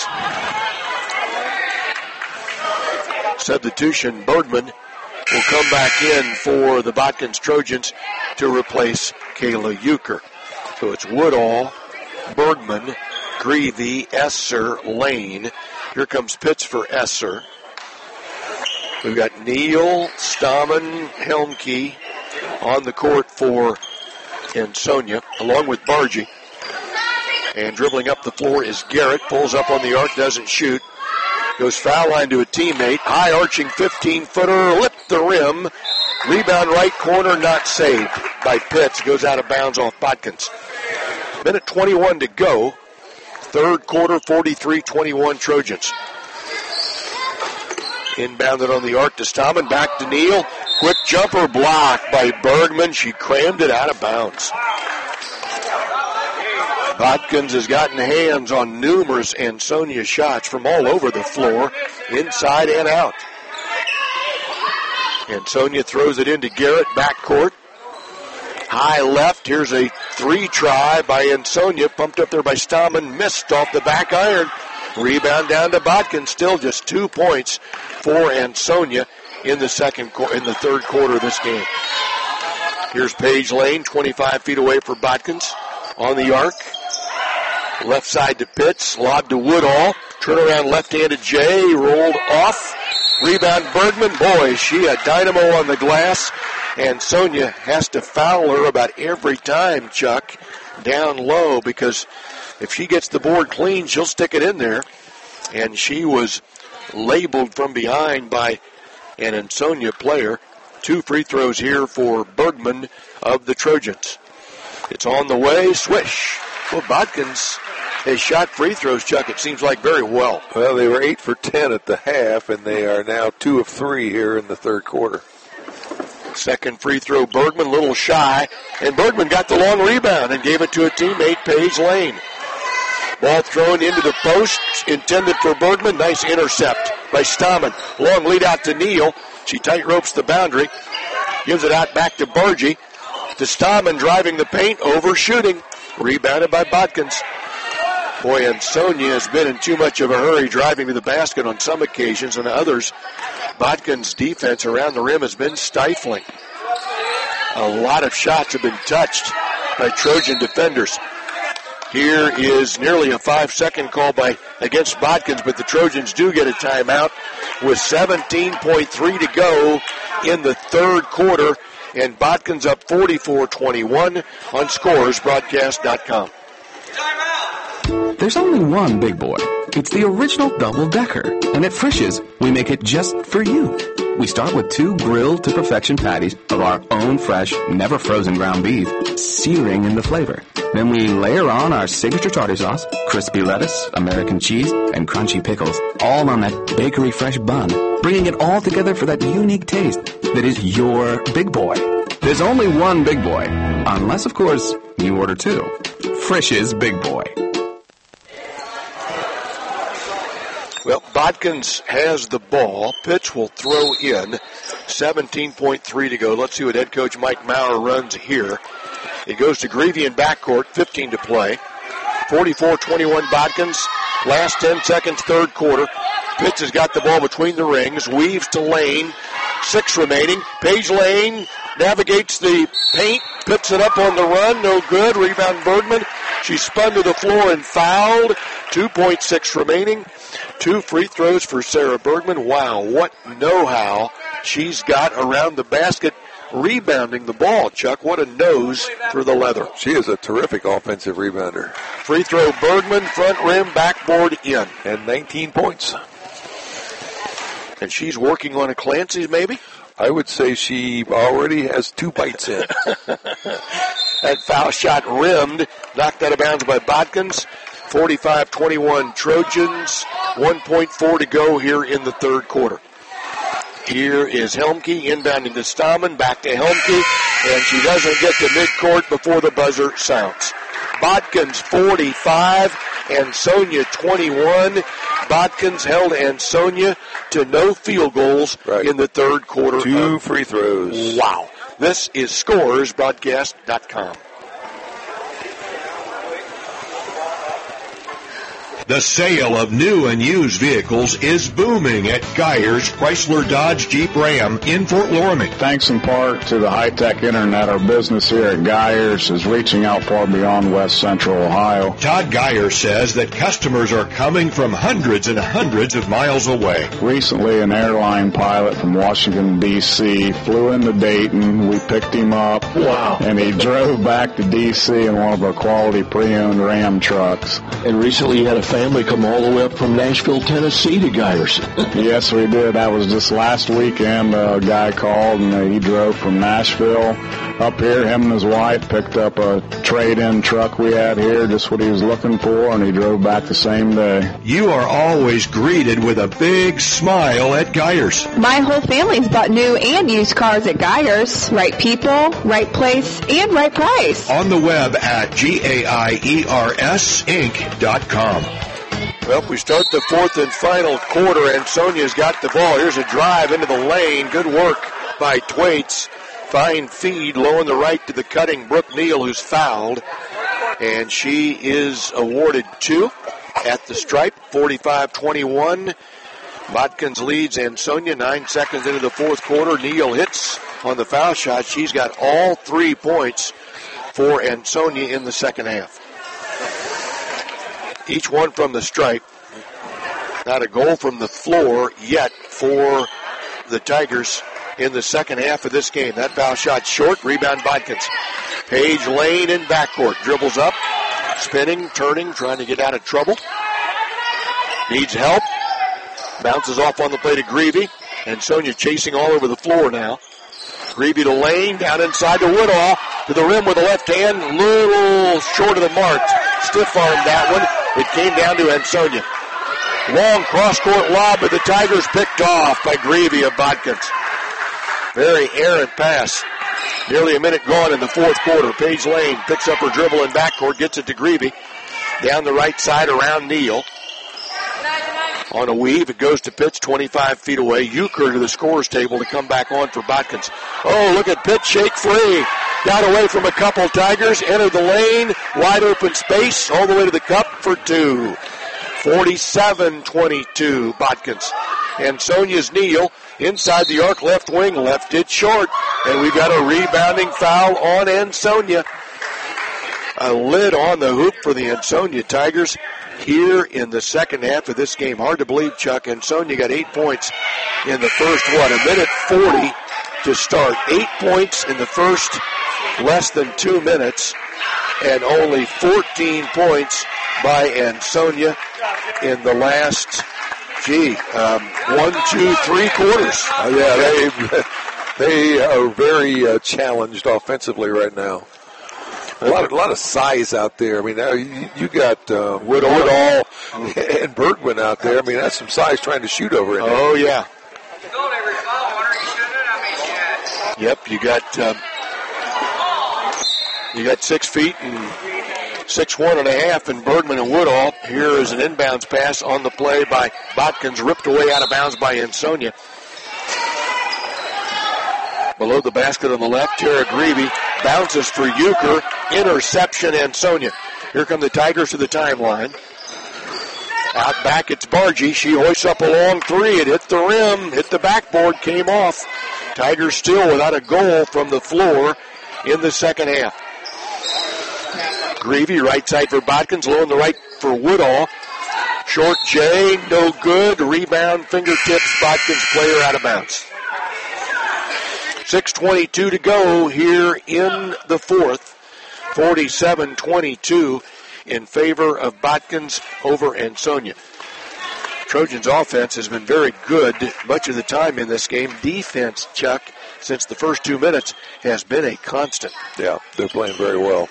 [SPEAKER 8] Substitution, Bergman will come back in for the Botkins Trojans to replace Kayla Euchre. So it's Woodall, Bergman, Greavy, Esser, Lane. Here comes Pitts for Esser. We've got Neal, Stammen, Helmke on the court for Ansonia, along with Bargy. And dribbling up the floor is Garrett. Pulls up on the arc, doesn't shoot. Goes foul line to a teammate. High arching fifteen-footer, lipped the rim. Rebound right corner, not saved by Pitts. Goes out of bounds off Botkins. Minute twenty-one to go. Third quarter, forty-three twenty-one Trojans. Inbounded on the arc to Stammen. Back to Neal. Quick jumper blocked by Bergman. She crammed it out of bounds. Botkins has gotten hands on numerous Ansonia shots from all over the floor, inside and out. Ansonia throws it into Garrett, backcourt. High left, here's a three try by Ansonia, pumped up there by Stammen, missed off the back iron. Rebound down to Botkins, still just two points for Ansonia in the second, in the third quarter of this game. Here's Paige Lane, twenty-five feet away for Botkins on the arc. Left side to Pitts, lob to Woodall. Turnaround left-handed Jay, rolled off. Rebound Bergman. Boy, is she a dynamo on the glass. And Sonia has to foul her about every time, Chuck, down low, because if she gets the board clean, she'll stick it in there. And she was labeled from behind by an Ansonia player. Two free throws here for Bergman of the Trojans. It's on the way. Swish. Well, Botkins has shot free throws, Chuck, it seems like very well.
[SPEAKER 12] Well, they were eight for ten at the half, and they are now two of three here in the third quarter.
[SPEAKER 8] Second free throw, Bergman, a little shy, and Bergman got the long rebound and gave it to a teammate, Paige Lane. Ball thrown into the post, intended for Bergman. Nice intercept by Stammen. Long lead out to Neal. She tight ropes the boundary, gives it out back to Bargy. To Stammen driving the paint, overshooting. Rebounded by Botkins. Boy, Ansonia has been in too much of a hurry driving to the basket on some occasions, and others, Botkins' defense around the rim has been stifling. A lot of shots have been touched by Trojan defenders. Here is nearly a five-second call by against Botkins, but the Trojans do get a timeout with seventeen point three to go in the third quarter. And Botkins up forty-four twenty-one on scores broadcast dot com.
[SPEAKER 15] There's only one Big Boy. It's the original double-decker. And at Frisch's, we make it just for you. We start with two grilled to perfection patties of our own fresh, never frozen ground beef, searing in the flavor. Then we layer on our signature tartar sauce, crispy lettuce, American cheese, and crunchy pickles, all on that bakery fresh bun, bringing it all together for that unique taste that is your Big Boy. There's only one Big Boy, unless, of course, you order two. Frisch's Big Boy.
[SPEAKER 8] Well, Bodkins has the ball. Pitch will throw in. seventeen point three to go. Let's see what head coach Mike Maurer runs here. It goes to Greavy in backcourt, fifteen to play. forty-four twenty-one Bodkins. Last ten seconds, third quarter. Pitts has got the ball between the rings. Weaves to Lane. Six remaining. Paige Lane navigates the paint. Puts it up on the run. No good. Rebound Bergman. She spun to the floor and fouled. two point six remaining. Two free throws for Sarah Bergman. Wow, what know-how she's got around the basket, rebounding the ball, Chuck. What a nose for the leather.
[SPEAKER 12] She is a terrific offensive rebounder.
[SPEAKER 8] Free throw Bergman, front rim, backboard in.
[SPEAKER 12] And nineteen points.
[SPEAKER 8] And she's working on a Clancy's, maybe?
[SPEAKER 12] I would say she already has two bites in.
[SPEAKER 8] That foul shot rimmed, knocked out of bounds by Bodkins. forty-five twenty-one Trojans, one point four to go here in the third quarter. Here is Helmke inbounding to Stammen, back to Helmke, and she doesn't get to midcourt before the buzzer sounds. Bodkins forty-five, Ansonia twenty-one. Bodkins held Ansonia to no field goals right. in the third quarter.
[SPEAKER 12] Two
[SPEAKER 8] of,
[SPEAKER 12] free throws.
[SPEAKER 8] Wow. This is Scores Broadcast dot com.
[SPEAKER 2] The sale of new and used vehicles is booming at Geyer's Chrysler Dodge Jeep Ram in Fort Loramie.
[SPEAKER 18] Thanks in part to the high-tech internet, our business here at Geyer's is reaching out far beyond West Central Ohio.
[SPEAKER 2] Todd Geyer says that customers are coming from hundreds and hundreds of miles away.
[SPEAKER 18] Recently, an airline pilot from Washington, D C flew into Dayton. We picked him up.
[SPEAKER 12] Wow.
[SPEAKER 18] And he drove back to D C in one of our quality pre-owned Ram trucks.
[SPEAKER 12] And recently you had a family come all the way up from Nashville, Tennessee to Geyers.
[SPEAKER 18] Yes, we did. That was just last weekend. A guy called and he drove from Nashville up here. Him and his wife picked up a trade-in truck we had here, just what he was looking for, and he drove back the same day.
[SPEAKER 2] You are always greeted with a big smile at Geyers.
[SPEAKER 4] My whole family's bought new and used cars at Geyers. Right people, right place, and right price.
[SPEAKER 2] On the web at G A I E R S Inc dot com.
[SPEAKER 8] Well, we start the fourth and final quarter, and Sonia's got the ball. Here's a drive into the lane. Good work by Thwaites. Fine feed, low on the right to the cutting Brooke Neal, who's fouled. And she is awarded two at the stripe, forty-five twenty-one. Bodkins leads Ansonia nine seconds into the fourth quarter. Neal hits on the foul shot. She's got all three points for Ansonia in the second half. Each one from the stripe. Not a goal from the floor yet for the Tigers in the second half of this game. That foul shot short. Rebound Bodkins. Paige Lane in backcourt. Dribbles up. Spinning, turning, trying to get out of trouble. Needs help. Bounces off on the play to Greavy. And Sonia chasing all over the floor now. Greavy to Lane. Down inside to Woodall. To the rim with the left hand. Little short of the mark. Stiff armed that one. It came down to Ansonia. Long cross-court lob, but the Tigers picked off by Greavy of Bodkins. Very errant pass. Nearly a minute gone in the fourth quarter. Paige Lane picks up her dribble in backcourt, gets it to Greavy. Down the right side around Neal. On a weave, it goes to Pitts twenty-five feet away. Euchre to the scorer's table to come back on for Bodkins. Oh, look at Pitts shake free. Got away from a couple Tigers, entered the lane, wide open space, all the way to the cup for two. forty-seven twenty-two, Bodkins. And Sonia's Neal inside the arc left wing, left it short. And we got a rebounding foul on Ansonia. A lid on the hoop for the Ansonia Tigers here in the second half of this game. Hard to believe, Chuck. Ansonia got eight points in the first, what, a minute forty to start. Eight points in the first less than two minutes, and only fourteen points by Ansonia in the last gee, um, one, two, three quarters.
[SPEAKER 12] Uh, yeah, they they are very uh, challenged offensively right now. A lot, of, a lot of size out there. I mean, now you, you got uh, Woodall, Woodall and Bergman out there. I mean, that's some size trying to shoot over it.
[SPEAKER 8] Oh, yeah. Yep, you got um, you got six feet and six one and a half in Bergman and Woodall. Here is an inbounds pass on the play by Botkins, ripped away out of bounds by Ansonia. Below the basket on the left, Tara Greavy bounces for Euchre. Interception, Ansonia. Here come the Tigers to the timeline. Out back, it's Bargy. She hoists up a long three. It hit the rim, hit the backboard, came off. Tigers still without a goal from the floor in the second half. Greavy, right side for Botkins, low on the right for Woodall. Short J, no good. Rebound, fingertips, Botkins player out of bounds. six twenty-two to go here in the fourth. forty-seven twenty-two in favor of Botkins over Ansonia. Trojans' offense has been very good much of the time in this game. Defense, Chuck, since the first two minutes, has been a constant.
[SPEAKER 12] Yeah, they're playing very well.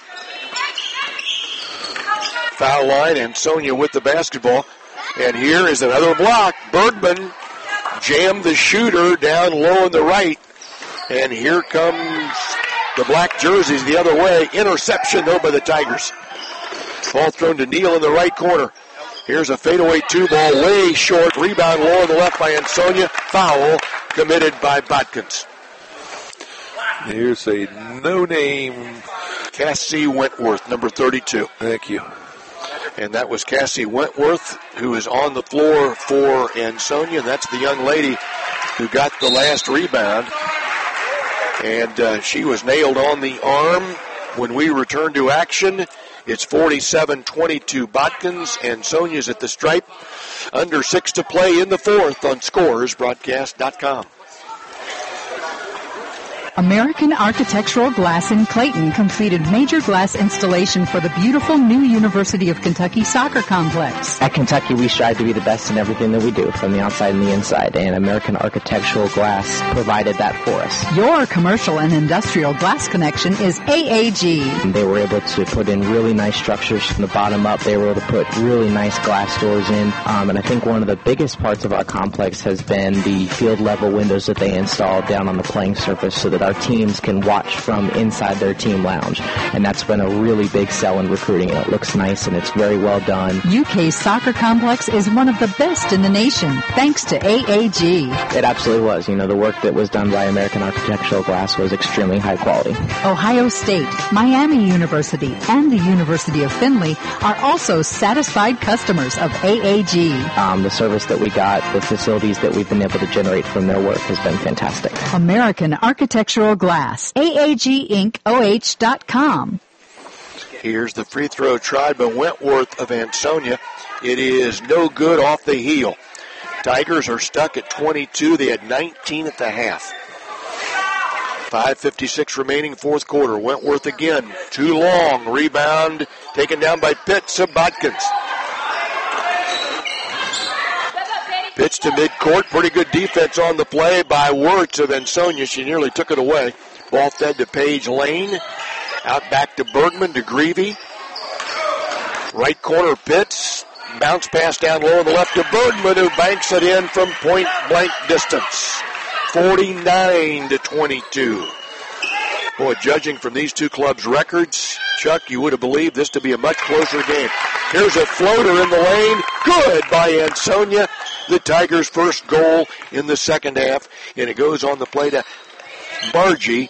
[SPEAKER 8] Foul line, Ansonia with the basketball. And here is another block. Bergman jammed the shooter down low on the right. And here comes the black jerseys the other way. Interception, though, by the Tigers. Ball thrown to Neal in the right corner. Here's a fadeaway two ball, way short. Rebound low on the left by Ansonia. Foul committed by Botkins.
[SPEAKER 12] Here's a no-name
[SPEAKER 8] Cassie Wentworth, number thirty-two.
[SPEAKER 12] Thank you.
[SPEAKER 8] And that was Cassie Wentworth, who is on the floor for Ansonia. And that's the young lady who got the last rebound. And uh, she was nailed on the arm. When we return to action, it's forty-seven twenty-two Botkins, and Sonia's at the stripe. Under six to play in the fourth on Scores Broadcast dot com.
[SPEAKER 7] American Architectural Glass in Clayton completed major glass installation for the beautiful new University of Kentucky soccer complex.
[SPEAKER 13] At Kentucky, we strive to be the best in everything that we do, from the outside and the inside, and American Architectural Glass provided that for us.
[SPEAKER 7] Your commercial and industrial glass connection is A A G.
[SPEAKER 13] They were able to put in really nice structures from the bottom up. They were able to put really nice glass doors in, um, and I think one of the biggest parts of our complex has been the field-level windows that they installed down on the playing surface so that our teams can watch from inside their team lounge. And that's been a really big sell in recruiting. And it looks nice and it's very well done.
[SPEAKER 7] U K's soccer complex is one of the best in the nation, thanks to A A G.
[SPEAKER 13] It absolutely was. You know, the work that was done by American Architectural Glass was extremely high quality.
[SPEAKER 7] Ohio State, Miami University, and the University of Findlay are also satisfied customers of A A G.
[SPEAKER 13] Um, the service that we got, the facilities that we've been able to generate from their work has been fantastic.
[SPEAKER 7] American Architectural Glass, A A G Inc O H dot com.
[SPEAKER 8] Here's the free throw tried by Wentworth of Ansonia. It is no good off the heel. Tigers are stuck at twenty-two. They had nineteen at the half. five fifty-six remaining, fourth quarter. Wentworth again. Too long. Rebound taken down by Pitts of Botkins. Pitch to midcourt. Pretty good defense on the play by Wirtz of Ansonia. She nearly took it away. Ball fed to Paige Lane. Out back to Bergman, to Greavy. Right corner, Pitts. Bounce pass down low on the left to Bergman, who banks it in from point blank distance. forty-nine to twenty-two. Boy, judging from these two clubs' records, Chuck, you would have believed this to be a much closer game. Here's a floater in the lane. Good by Ansonia. The Tigers' first goal in the second half, and it goes on the play to Bargy.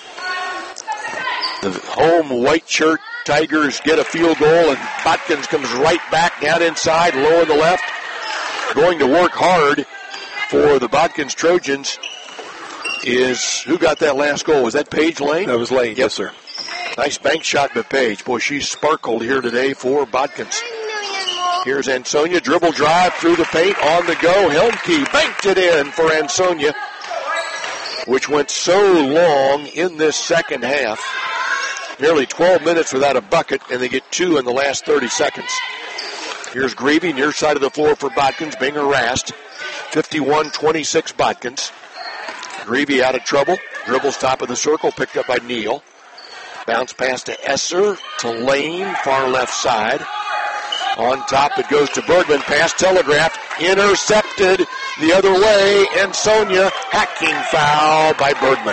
[SPEAKER 8] The home white shirt Tigers get a field goal, and Botkins comes right back down inside, low on the left. Going to work hard for the Botkins Trojans is, who got that last goal? Was that Paige Lane?
[SPEAKER 12] That was Lane, yep. Yes, sir.
[SPEAKER 8] Nice bank shot by Paige. Boy, she sparkled here today for Botkins. Here's Ansonia, dribble drive through the paint, on the go. Helmke banked it in for Ansonia, which went so long in this second half. Nearly twelve minutes without a bucket, and they get two in the last thirty seconds. Here's Greavy, near side of the floor for Botkins, being harassed. fifty-one twenty-six Botkins. Greavy out of trouble. Dribbles top of the circle, picked up by Neal. Bounce pass to Esser, to Lane, far left side. On top it goes to Bergman, pass telegraphed, intercepted the other way, and Sonia, hacking foul by Bergman.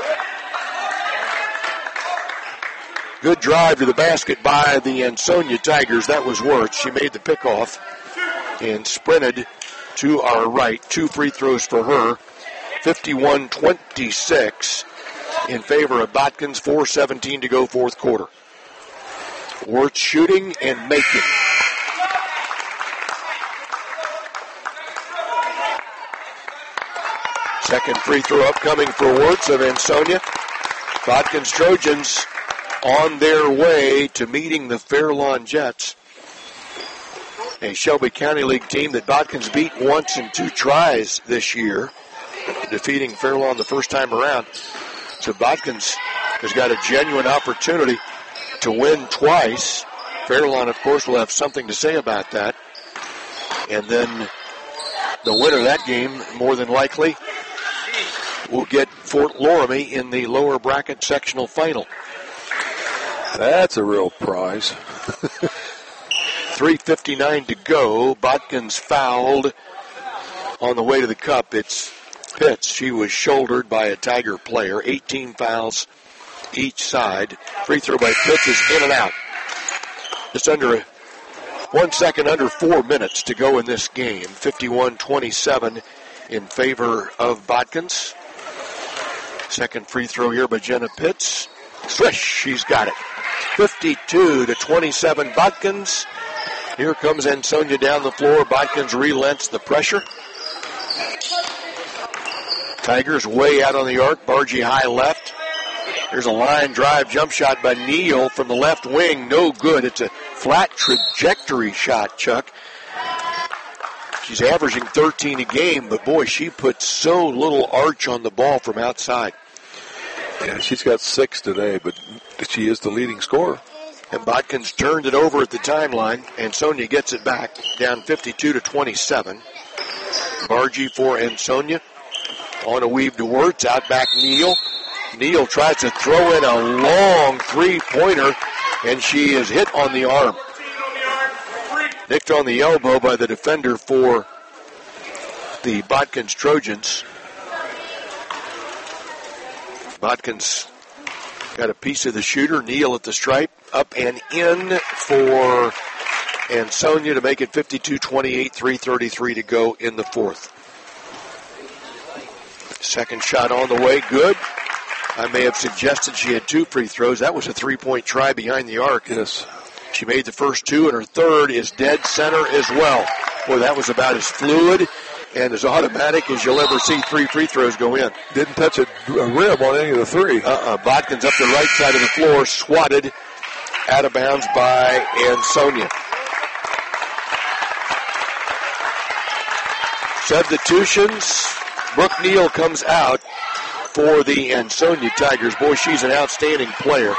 [SPEAKER 8] Good drive to the basket by the Ansonia Tigers. That was Wirtz. She made the pickoff and sprinted to our right. Two free throws for her. fifty-one twenty-six in favor of Botkins. four seventeen to go, fourth quarter. Wirtz shooting and making. Second free throw upcoming for Wirtz of Ansonia. Botkins Trojans on their way to meeting the Fairlawn Jets, a Shelby County League team that Botkins beat once in two tries this year, defeating Fairlawn the first time around. So Botkins has got a genuine opportunity to win twice. Fairlawn, of course, will have something to say about that. And then the winner of that game, more than likely, will get Fort Loramie in the lower bracket sectional final.
[SPEAKER 12] That's a real prize.
[SPEAKER 8] three fifty-nine to go. Botkins fouled on the way to the cup. It's Pitts. She was shouldered by a Tiger player. eighteen fouls each side. Free throw by Pitts is in and out. Just under a, one second under four minutes to go in this game. fifty-one twenty-seven in favor of Botkins. Second free throw here by Jenna Pitts. Swish, she's got it. fifty-two to twenty-seven Botkins. Here comes Ansonia down the floor. Botkins relents the pressure. Tigers way out on the arc. Bargy high left. There's a line drive jump shot by Neal from the left wing. No good. It's a flat trajectory shot, Chuck. She's averaging thirteen a game, but boy, she puts so little arch on the ball from outside.
[SPEAKER 12] Yeah, she's got six today, but she is the leading scorer.
[SPEAKER 8] And Botkins turned it over at the timeline, and Ansonia gets it back, down fifty-two to twenty-seven. Bargy for Ansonia. On a weave to Wirtz, out back Neal. Neal tries to throw in a long three-pointer, and she is hit on the arm. Nicked on the elbow by the defender for the Botkins Trojans. Botkins got a piece of the shooter. Neal at the stripe. Up and in for Ansonia to make it fifty-two twenty-eight, three thirty-three to go in the fourth. Second shot on the way. Good. I may have suggested she had two free throws. That was a three-point try behind the arc.
[SPEAKER 12] Yes.
[SPEAKER 8] She made the first two, and her third is dead center as well. Boy, that was about as fluid and as automatic as you'll ever see three free throws go in.
[SPEAKER 12] Didn't touch a, a rim on any of the three.
[SPEAKER 8] Uh-uh. Botkins up the right side of the floor, swatted out of bounds by Ansonia. Substitutions. Brooke Neal comes out for the Ansonia Tigers. Boy, she's an outstanding player.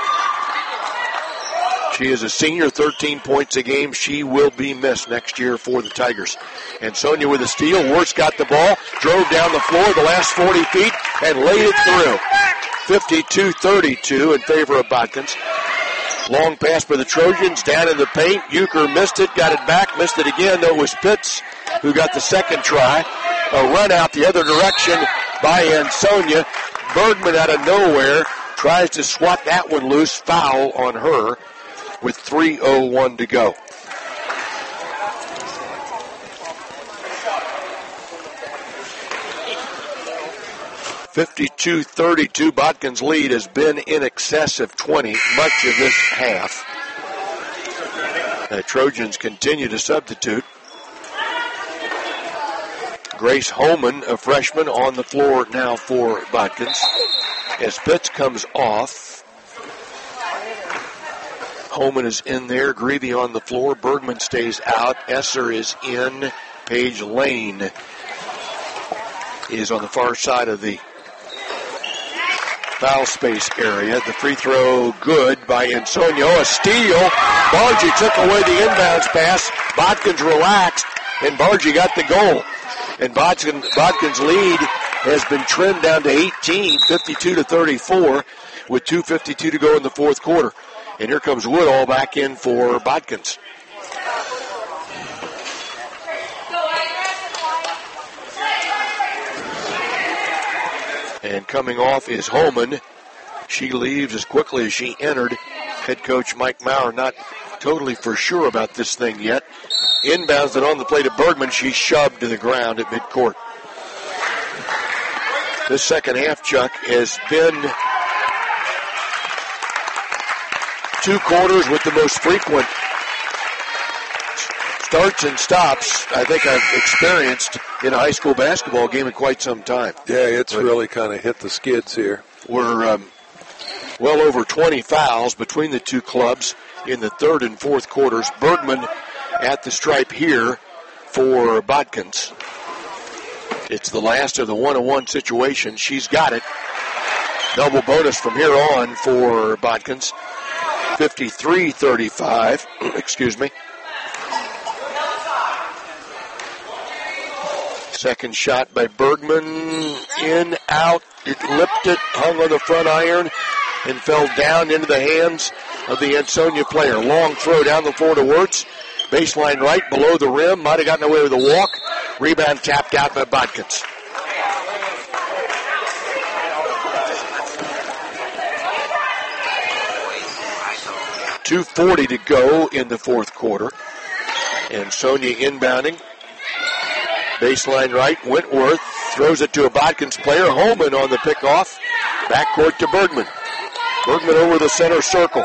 [SPEAKER 8] She is a senior, thirteen points a game. She will be missed next year for the Tigers. Ansonia with a steal. Wirtz got the ball, drove down the floor the last forty feet, and laid it through. fifty-two thirty-two in favor of Botkins. Long pass by the Trojans, down in the paint. Euchre missed it, got it back, missed it again. No, it was Pitts who got the second try. A run out the other direction by Ansonia. Bergman out of nowhere tries to swat that one loose. Foul on her with three oh one to go. fifty-two thirty-two, Botkins' lead has been in excess of twenty much of this half. The Trojans continue to substitute. Grace Holman, a freshman, on the floor now for Botkins. As Pitts comes off, Holman is in there. Greavy on the floor. Bergman stays out. Esser is in. Paige Lane is on the far side of the foul space area. The free throw good by Ansonia. Oh, a steal. Bargy took away the inbounds pass Bodkins relaxed, and Bargy got the goal. And Bodkins, Bodkins' lead has been trimmed down to eighteen, fifty-two to thirty-four, with two fifty-two to go in the fourth quarter. And here comes Woodall back in for Bodkins. And coming off is Holman. She leaves as quickly as she entered. Head coach Mike Maurer not totally for sure about this thing yet. Inbounds it on the plate of Bergman. She's shoved to the ground at midcourt. This second half, Chuck, has been two quarters with the most frequent starts and stops I think I've experienced in a high school basketball game in quite some time.
[SPEAKER 12] Yeah, it's but really kind of hit the skids here.
[SPEAKER 8] We're um, well over twenty fouls between the two clubs in the third and fourth quarters. Bergman at the stripe here for Bodkins. It's the last of the one-on-one situation. She's got it. Double bonus from here on for Bodkins. fifty-three thirty-five. Excuse me. Second shot by Bergman. In, out. It lipped it, hung on the front iron, and fell down into the hands of the Ansonia player. Long throw down the floor to Wirtz. Baseline right, below the rim. Might have gotten away with a walk. Rebound tapped out by Bodkins. two forty to go in the fourth quarter. And Sonia inbounding. Baseline right, Wentworth throws it to a Bodkins player. Holman on the pickoff. Backcourt to Bergman. Bergman over the center circle.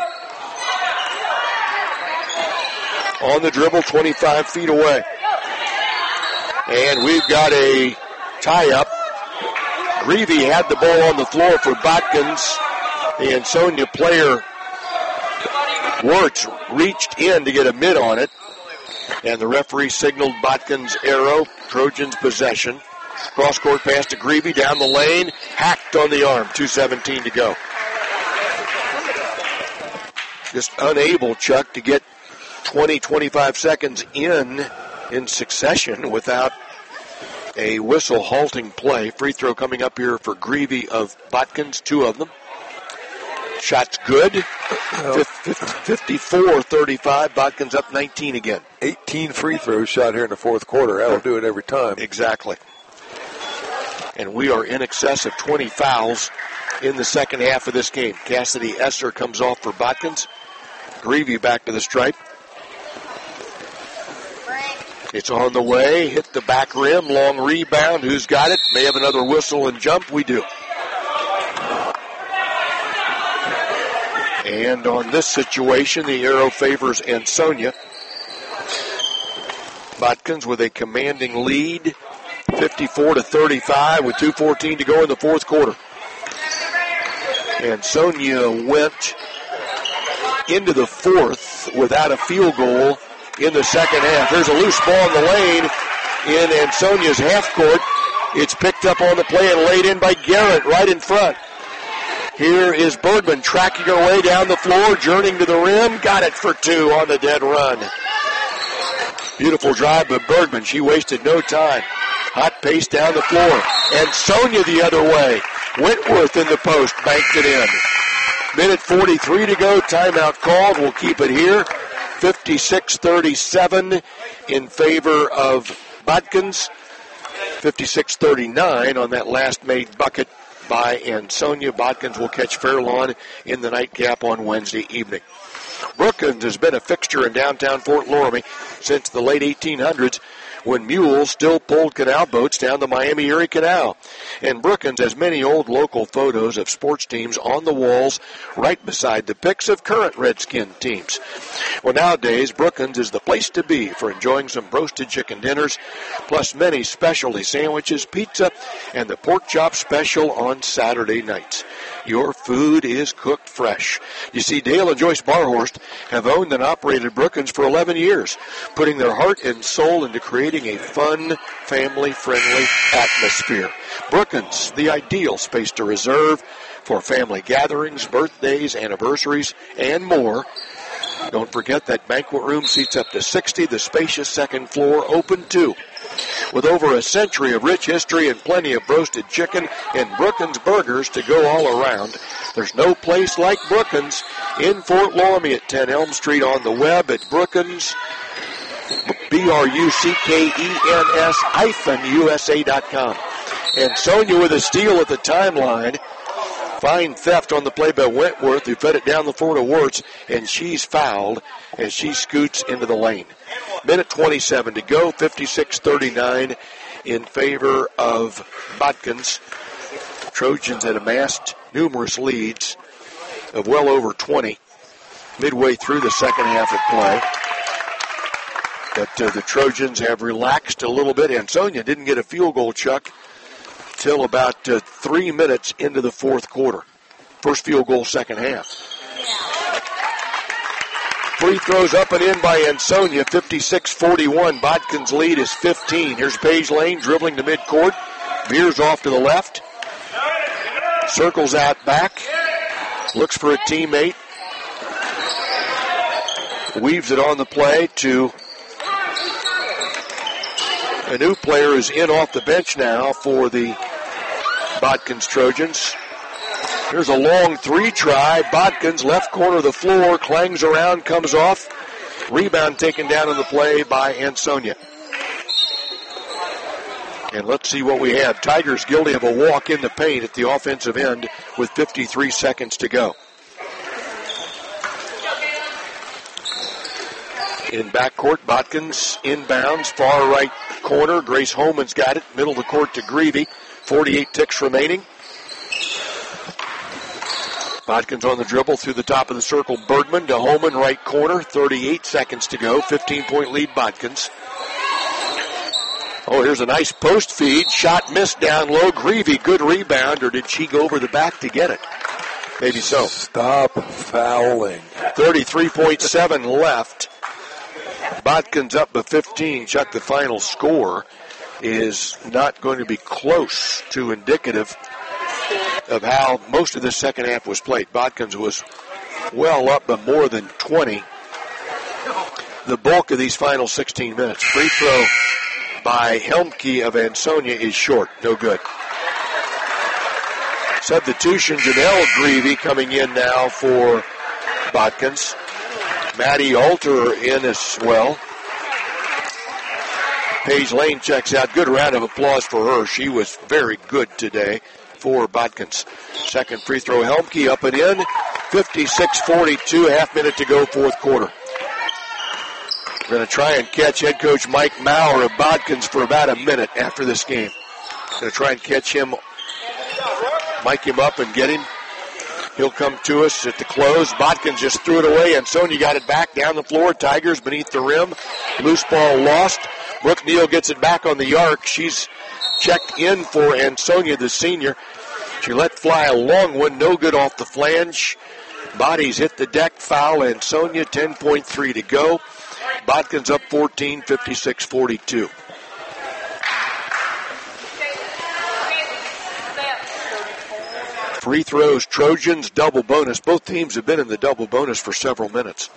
[SPEAKER 8] On the dribble, twenty-five feet away. And we've got a tie-up. Greavy had the ball on the floor for Bodkins. The Ansonia player, Wirtz, reached in to get a mid on it. And the referee signaled Bodkins' arrow. Trojans possession. Cross-court pass to Greavy down the lane. Hacked on the arm. two seventeen to go. Just unable, Chuck, to get twenty, twenty-five seconds in in succession without a whistle halting play. Free throw coming up here for Greavy of Bodkins, two of them. Shot's good. fifty-four thirty-five. Bodkins up nineteen again.
[SPEAKER 12] eighteen free throws shot here in the fourth quarter. That'll do it every time.
[SPEAKER 8] Exactly. And we are in excess of twenty fouls in the second half of this game. Cassidy Esser comes off for Bodkins. Greavy back to the stripe. It's on the way. Hit the back rim. Long rebound. Who's got it? May have another whistle and jump. We do. And on this situation, the arrow favors Ansonia. Bodkins with a commanding lead, fifty-four to thirty-five, with two fourteen to go in the fourth quarter. Ansonia went into the fourth without a field goal in the second half. There's a loose ball in the lane in Ansonia's half court. It's picked up on the play and laid in by Garrett right in front. Here is Bergman tracking her way down the floor, journeying to the rim. Got it for two on the dead run. Beautiful drive by Bergman. She wasted no time. Hot pace down the floor. And Sonia the other way. Wentworth in the post, banked it in. Minute forty-three to go. Timeout called. We'll keep it here. fifty-six thirty-seven in favor of Bodkins. fifty-six thirty-nine on that last made bucket by Ansonia. Bodkins will catch Fairlawn in the nightcap on Wednesday evening. Brookins has been a fixture in downtown Fort Loramie since the late eighteen hundreds, when mules still pulled canal boats down the Miami Erie Canal. And Brookins has many old local photos of sports teams on the walls right beside the pics of current Redskin teams. Well, nowadays, Brookins is the place to be for enjoying some roasted chicken dinners, plus many specialty sandwiches, pizza, and the pork chop special on Saturday nights. Your food is cooked fresh. You see, Dale and Joyce Barhorst have owned and operated Brookins for eleven years, putting their heart and soul into creating a fun, family-friendly atmosphere. Brookins, the ideal space to reserve for family gatherings, birthdays, anniversaries, and more. Don't forget that banquet room seats up to sixty. The spacious second floor open too. With over a century of rich history and plenty of roasted chicken and Brookins burgers to go all around, there's no place like Brookins in Fort Loramie at ten Elm Street, on the web at Brookins, B R U C K E N S hyphen U S A dot com. And Sonia with a steal at the timeline. Fine theft on the play by Wentworth, who fed it down the floor to Wirtz, and she's fouled as she scoots into the lane. Minute twenty-seven to go, fifty-six thirty-nine in favor of Botkins. Trojans had amassed numerous leads of well over twenty midway through the second half of play. But uh, the Trojans have relaxed a little bit, and Sonia didn't get a field goal, Chuck, till about uh, three minutes into the fourth quarter. First field goal, second half. Free throws up and in by Ansonia, fifty-six forty-one. Botkins' lead is fifteen. Here's Paige Lane dribbling to midcourt. Veers off to the left. Circles out back. Looks for a teammate. Weaves it on the play to a new player is in off the bench now for the Botkins Trojans. Here's a long three try. Botkins, left corner of the floor, clangs around, comes off. Rebound taken down on the play by Ansonia. And let's see what we have. Tigers guilty of a walk in the paint at the offensive end with fifty-three seconds to go. In backcourt, Botkins inbounds, far right corner. Grace Holman's got it, middle of the court to Greavy. forty-eight ticks remaining. Botkins on the dribble through the top of the circle. Bergman to Holman, right corner. thirty-eight seconds to go. fifteen-point lead, Botkins. Oh, here's a nice post feed. Shot missed down low. Greavy, good rebound, or did she go over the back to get it? Maybe so.
[SPEAKER 12] Stop fouling.
[SPEAKER 8] thirty-three point seven left. Botkins up by fifteen. Chuck, the final score is not going to be close to indicative of how most of the second half was played. Botkins was well up by more than twenty the bulk of these final sixteen minutes. Free throw by Helmke of Ansonia is short. No good. Substitution, Janelle Greavy coming in now for Botkins. Maddie Alter in as well. Paige Lane checks out. Good round of applause for her. She was very good today for Botkins. Second free throw, Helmke up and in. fifty-six forty-two, half minute to go, fourth quarter. We're going to try and catch head coach Mike Maurer of Botkins for about a minute after this game. Going to try and catch him, mic him up and get him. He'll come to us at the close. Botkins just threw it away, and Sonia got it back down the floor. Tigers beneath the rim. Loose ball lost. Brooke Neal gets it back on the arc. She's checked in for Ansonia, the senior. She let fly a long one. No good off the flange. Bodies hit the deck. Foul, Ansonia. ten point three to go. Botkins up fourteen, fifty-six forty-two. Free throws, Trojans, double bonus. Both teams have been in the double bonus for several minutes.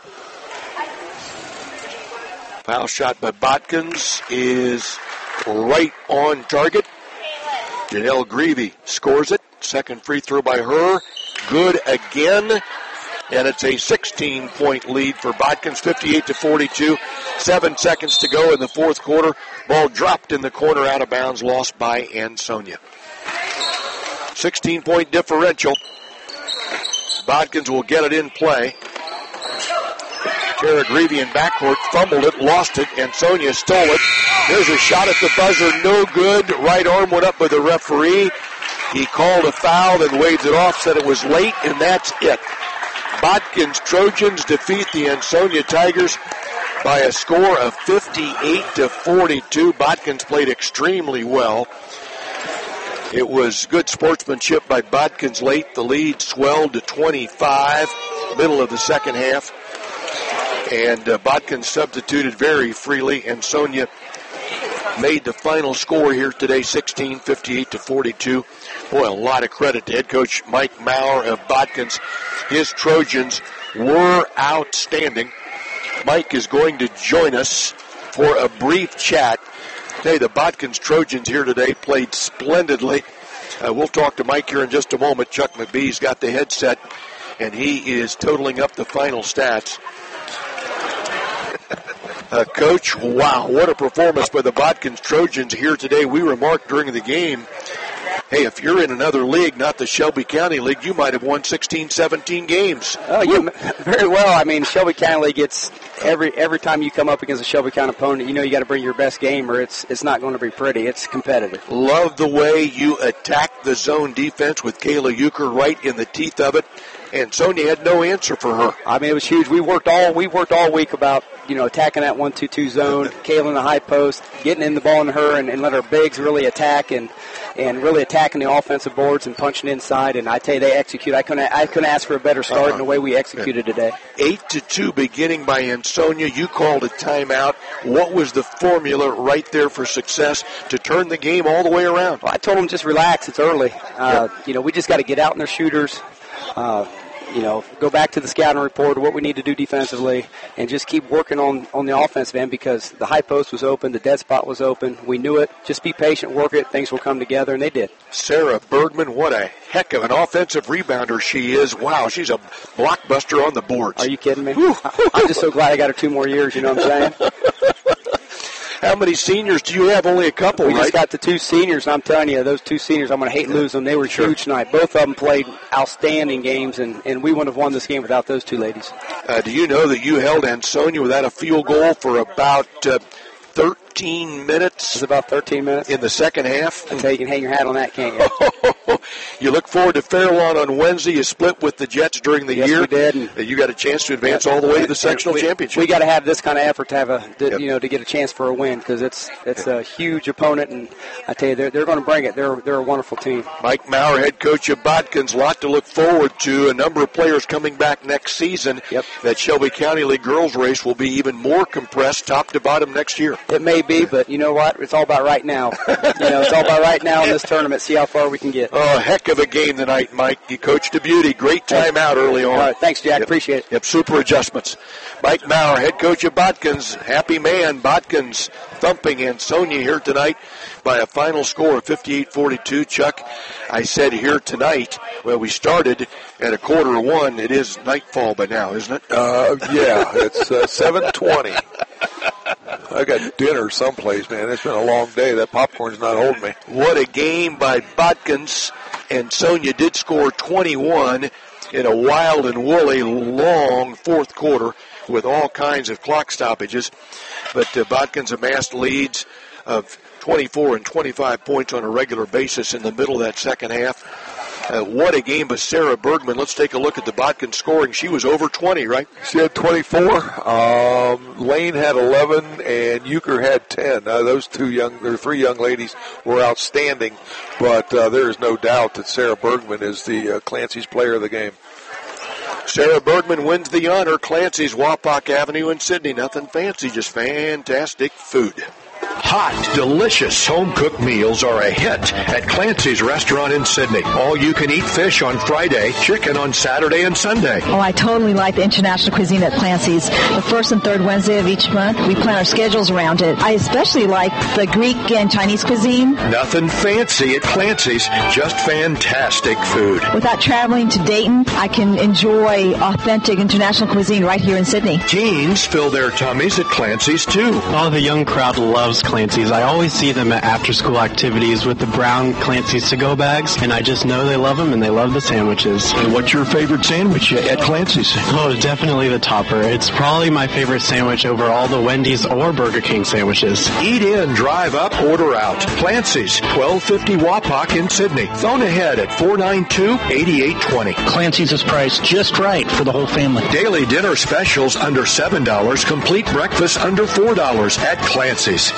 [SPEAKER 8] Foul shot by Botkins is right on target. Janelle Greavy scores it. Second free throw by her. Good again. And it's a sixteen-point lead for Botkins, fifty-eight to forty-two. Seven seconds to go in the fourth quarter. Ball dropped in the corner, out of bounds, lost by Ansonia. sixteen-point differential. Botkins will get it in play. Tara Greavy in backcourt fumbled it, lost it, and Sonia stole it. There's a shot at the buzzer, no good. Right arm went up by the referee. He called a foul, then waved it off, said it was late, and that's it. Botkins Trojans defeat the Ansonia Tigers by a score of fifty-eight to forty-two. Botkins played extremely well. It was good sportsmanship by Botkins late. The lead swelled to twenty-five, middle of the second half. And uh, Botkins substituted very freely, and Sonia made the final score here today, sixteen, fifty-eight to forty-two. Boy, a lot of credit to head coach Mike Maurer of Botkins. His Trojans were outstanding. Mike is going to join us for a brief chat. Hey, the Botkins Trojans here today played splendidly. Uh, we'll talk to Mike here in just a moment. Chuck McBee's got the headset, and he is totaling up the final stats. uh, Coach, wow, what a performance by the Botkins Trojans here today. We remarked during the game, hey, if you're in another league, not the Shelby County League, you might have won sixteen, seventeen games.
[SPEAKER 5] Oh, yeah, very well. I mean, Shelby County League gets every every time you come up against a Shelby County opponent, you know you got to bring your best game, or it's it's not going to be pretty. It's competitive.
[SPEAKER 8] Love the way you attacked the zone defense with Kayla Euchre right in the teeth of it, and Sonia had no answer for her.
[SPEAKER 5] I mean, it was huge. We worked all we worked all week about you know attacking that one two two zone, Kayla in the high post, getting in the ball in her, and, and let our bigs really attack and. and really attacking the offensive boards and punching inside. And I tell you, they execute. I couldn't, I couldn't ask for a better start uh-huh. in the way we executed today.
[SPEAKER 8] Eight to two beginning by Ansonia. You called a timeout. What was the formula right there for success to turn the game all the way around?
[SPEAKER 5] Well, I told them just relax. It's early. Uh, yep. You know, we just got to get out in their shooters. Uh, You know, go back to the scouting report, what we need to do defensively, and just keep working on, on the offensive end because the high post was open, the dead spot was open. We knew it. Just be patient, work it, things will come together, and they did.
[SPEAKER 8] Sarah Bergman, what a heck of an offensive rebounder she is. Wow, she's a blockbuster on the boards.
[SPEAKER 5] Are you kidding me? I'm just so glad I got her two more years, you know what I'm saying?
[SPEAKER 8] How many seniors do you have? Only a couple,
[SPEAKER 5] we
[SPEAKER 8] right?
[SPEAKER 5] We just got the two seniors, and I'm telling you, those two seniors, I'm going to hate lose them. They were
[SPEAKER 8] sure.
[SPEAKER 5] huge tonight. Both of them played outstanding games, and, and we wouldn't have won this game without those two ladies.
[SPEAKER 8] Uh, do you know that you held Ansonia without a field goal for about uh, thirteen minutes?
[SPEAKER 5] It was about thirteen minutes.
[SPEAKER 8] In the second half?
[SPEAKER 5] I tell you, you can hang your hat on that, can't you?
[SPEAKER 8] You look forward to Fairlawn on Wednesday. You split with the Jets during the
[SPEAKER 5] yes,
[SPEAKER 8] year.
[SPEAKER 5] we did. And
[SPEAKER 8] you got a chance to advance all the way to the sectional
[SPEAKER 5] we,
[SPEAKER 8] championship.
[SPEAKER 5] We got to have this kind of effort to have a, to,
[SPEAKER 8] yep.
[SPEAKER 5] you know, to get a chance for a win because it's it's a huge opponent, and I tell you, they're they're going to bring it. They're they're a wonderful team.
[SPEAKER 8] Mike Maurer, head coach of Botkins, a lot to look forward to. A number of players coming back next season.
[SPEAKER 5] Yep.
[SPEAKER 8] That Shelby County League girls race will be even more compressed, top to bottom next year.
[SPEAKER 5] It may be, but you know what? It's all about right now. you know, it's all about right now in this tournament. See how far we can get.
[SPEAKER 8] Oh, heck of a game tonight, Mike. You coached to beauty. Great time out early on.
[SPEAKER 5] All right, thanks, Jack.
[SPEAKER 8] Yep.
[SPEAKER 5] Appreciate it.
[SPEAKER 8] Yep, super adjustments. Mike Maurer, head coach of Botkins. Happy man. Botkins thumping Ansonia here tonight by a final score of fifty-eight forty-two. Chuck, I said here tonight, well, we started at a quarter of one. It is nightfall by now, isn't it?
[SPEAKER 12] Uh, yeah, it's uh, seven twenty. I got dinner someplace, man. It's been a long day. That popcorn's not holding me.
[SPEAKER 8] What a game by Botkins. Ansonia did score twenty-one in a wild and woolly long fourth quarter with all kinds of clock stoppages. But uh, Botkins amassed leads of twenty-four and twenty-five points on a regular basis in the middle of that second half. Uh, what a game by Sarah Bergman. Let's take a look at the Botkins scoring. She was over twenty, right?
[SPEAKER 12] She had twenty-four. Um, Lane had eleven, and Euchre had ten. Uh, those two young, or three young ladies were outstanding, but uh, there is no doubt that Sarah Bergman is the uh, Clancy's player of the game.
[SPEAKER 8] Sarah Bergman wins the honor. Clancy's, Wapak Avenue in Sydney. Nothing fancy, just fantastic food.
[SPEAKER 2] Hot, delicious home-cooked meals are a hit at Clancy's Restaurant in Sydney. All-you-can-eat fish on Friday, chicken on Saturday and Sunday.
[SPEAKER 1] Oh, I totally like the international cuisine at Clancy's. The first and third Wednesday of each month, we plan our schedules around it. I especially like the Greek and Chinese cuisine.
[SPEAKER 2] Nothing fancy at Clancy's, just fantastic food.
[SPEAKER 1] Without traveling to Dayton, I can enjoy authentic international cuisine right here in Sydney.
[SPEAKER 2] Teens fill their tummies at Clancy's, too.
[SPEAKER 22] Oh, the young crowd loves Clancy's. I always see them at after-school activities with the brown Clancy's to-go bags, and I just know they love them and they love the sandwiches.
[SPEAKER 2] And what's your favorite sandwich at Clancy's?
[SPEAKER 22] Oh, definitely the topper. It's probably my favorite sandwich over all the Wendy's or Burger King sandwiches.
[SPEAKER 2] Eat in, drive up, order out. Clancy's, twelve fifty Wapak in Sydney. Phone ahead at four nine two, eight eight two zero.
[SPEAKER 23] Clancy's is priced just right for the whole family.
[SPEAKER 2] Daily dinner specials under seven dollars. Complete breakfast under four dollars at Clancy's.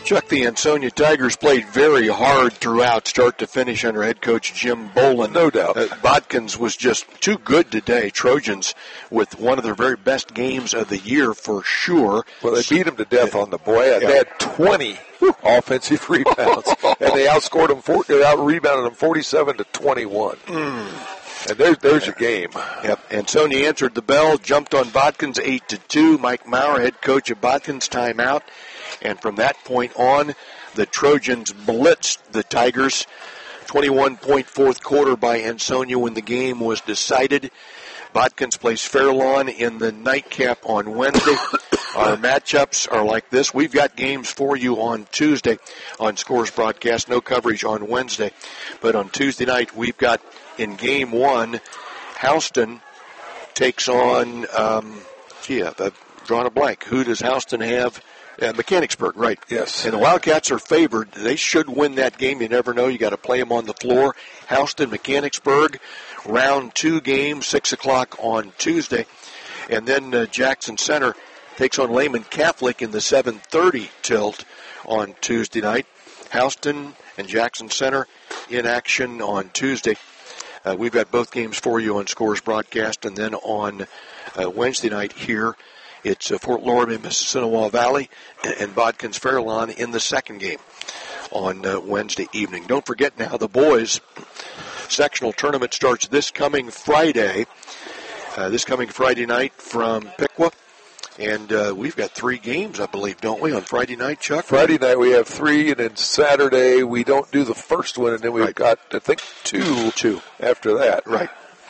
[SPEAKER 8] Chuck, the Ansonia Tigers played very hard throughout, start to finish, under head coach Jim Boland.
[SPEAKER 12] No doubt.
[SPEAKER 8] Uh, Bodkins was just too good today. Trojans with one of their very best games of the year for sure.
[SPEAKER 12] Well, they beat them to death on the boy.
[SPEAKER 8] Yeah.
[SPEAKER 12] They had twenty offensive rebounds, and they outscored them, for, they out-rebounded them forty-seven to twenty-one.
[SPEAKER 8] Mm.
[SPEAKER 12] And there, there's your game.
[SPEAKER 8] Yep. Ansonia answered the bell, jumped on Bodkins eight to two. Mike Maurer, head coach of Bodkins, timeout. And from that point on, the Trojans blitzed the Tigers. twenty-one point fourth quarter by Ansonia when the game was decided. Bodkins plays Fairlawn in the nightcap on Wednesday. Our matchups are like this. We've got games for you on Tuesday on Scores broadcast. No coverage on Wednesday. But on Tuesday night, we've got in game one, Houston takes on, um, gee, I've drawn a blank. Who does Houston have? Uh, Mechanicsburg, right.
[SPEAKER 12] Yes.
[SPEAKER 8] And the Wildcats are favored. They should win that game. You never know. You got to play them on the floor. Houston, Mechanicsburg, round two game, six o'clock on Tuesday. And then uh, Jackson Center takes on Lehman Catholic in the seven thirty tilt on Tuesday night. Houston and Jackson Center in action on Tuesday. Uh, we've got both games for you on Scores broadcast. And then on uh, Wednesday night here, it's uh, Fort Loramie, Mississinawa Valley, and Bodkins Fairlawn in the second game on uh, Wednesday evening. Don't forget now, the boys' sectional tournament starts this coming Friday, uh, this coming Friday night from Piqua. And uh, we've got three games, I believe, don't we, on Friday night, Chuck?
[SPEAKER 12] Friday night we have three, and then Saturday we don't do the first one, and then we've
[SPEAKER 8] right.
[SPEAKER 12] got, I think, two,
[SPEAKER 8] two
[SPEAKER 12] after that.
[SPEAKER 8] Right.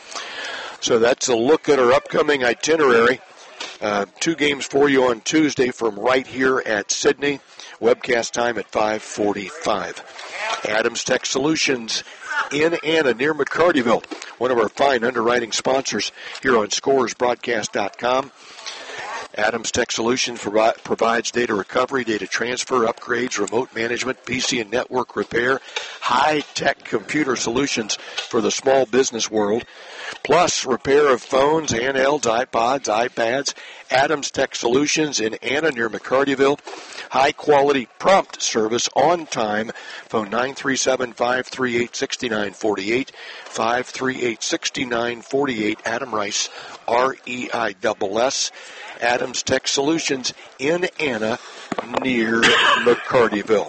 [SPEAKER 8] So that's a look at our upcoming itinerary. Uh, two games for you on Tuesday from right here at Sydney. Webcast time at five forty-five. Adams Tech Solutions in Anna near McCartyville, one of our fine underwriting sponsors here on Scores Broadcast dot com. Adams Tech Solutions provi- provides data recovery, data transfer, upgrades, remote management, P C and network repair, high-tech computer solutions for the small business world, plus repair of phones, handhelds, iPods, iPads. Adams Tech Solutions in Anna near McCartyville. High-quality, prompt service on time. Phone nine three seven, five three eight, six nine four eight, five three eight, six nine four eight. Adam Rice, R E I S S. Adams Tech Solutions in Anna near McCartyville.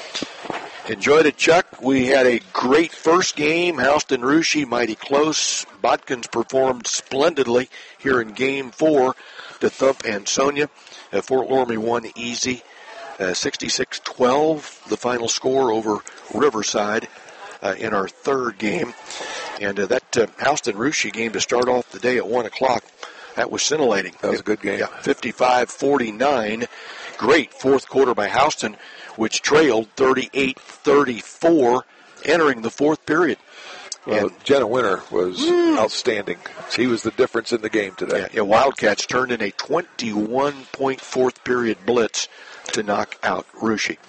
[SPEAKER 8] Enjoyed it, Chuck. We had a great first game. Houston Russia, mighty close. Bodkins performed splendidly here in game four to thump Ansonia. Uh, Fort Loramie won easy, uh, sixty-six twelve, the final score over Riverside uh, in our third game. And uh, that uh, Houston Russia game to start off the day at one o'clock, that was scintillating.
[SPEAKER 12] That was a good game.
[SPEAKER 8] Yeah, fifty-five forty-nine. Great fourth quarter by Houston, which trailed thirty-eight thirty-four entering the fourth period.
[SPEAKER 12] Well, and Jenna Winter was mm. outstanding. He was the difference in the game today.
[SPEAKER 8] Yeah, yeah, Wildcats turned in a twenty-one point fourth period blitz to knock out Russia.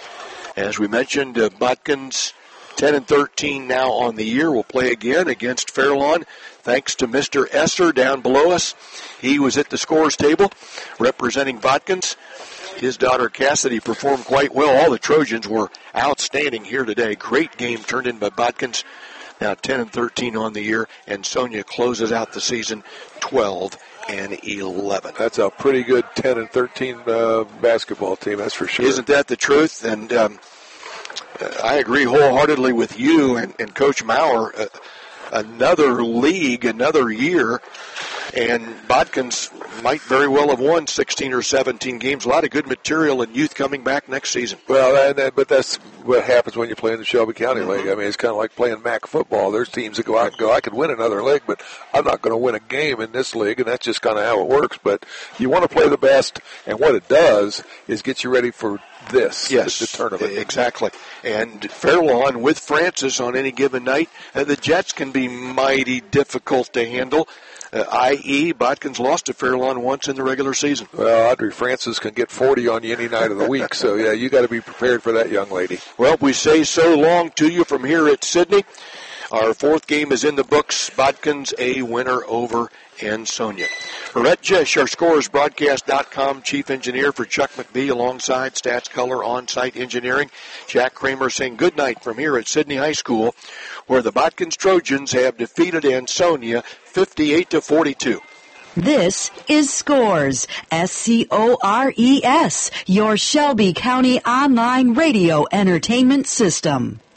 [SPEAKER 8] As we mentioned, uh, Bodkins ten and thirteen now on the year. Will play again against Fairlawn. Thanks to Mister Esser down below us. He was at the scores table representing Bodkins. His daughter Cassidy performed quite well. All the Trojans were outstanding here today. Great game turned in by Bodkins. Now ten and thirteen on the year, and Sonia closes out the season twelve and eleven.
[SPEAKER 12] That's a pretty good ten and thirteen uh, basketball team, that's for sure.
[SPEAKER 8] Isn't that the truth? And um, I agree wholeheartedly with you and, and Coach Maurer. Uh, another league, another year, and Bodkins might very well have won sixteen or seventeen games. A lot of good material and youth coming back next season.
[SPEAKER 12] Well, and, and, but that's what happens when you play in the Shelby County mm-hmm. League. I mean, it's kind of like playing M A C football. There's teams that go out and go, I could win another league, but I'm not going to win a game in this league, and that's just kind of how it works. But you want to play the best, and what it does is get you ready for this,
[SPEAKER 8] yes,
[SPEAKER 12] the, the tournament.
[SPEAKER 8] Exactly. And Fairlawn with Francis on any given night, uh, the Jets can be mighty difficult to handle. Uh, that is, Bodkins lost to Fairlawn once in the regular season.
[SPEAKER 12] Well, Audrey Francis can get forty on you any night of the week, so, yeah, you got to be prepared for that young lady.
[SPEAKER 8] Well, we say so long to you from here at Sydney. Our fourth game is in the books. Bodkins a winner over Ansonia. Rhett Jesh, our Scores Broadcast dot com chief engineer for Chuck McBee, alongside Stats Color On-Site Engineering. Jack Kramer saying good night from here at Sidney High School, where the Botkins Trojans have defeated Ansonia fifty-eight to forty-two.
[SPEAKER 1] This is Scores, S C O R E S, your Shelby County online radio entertainment system.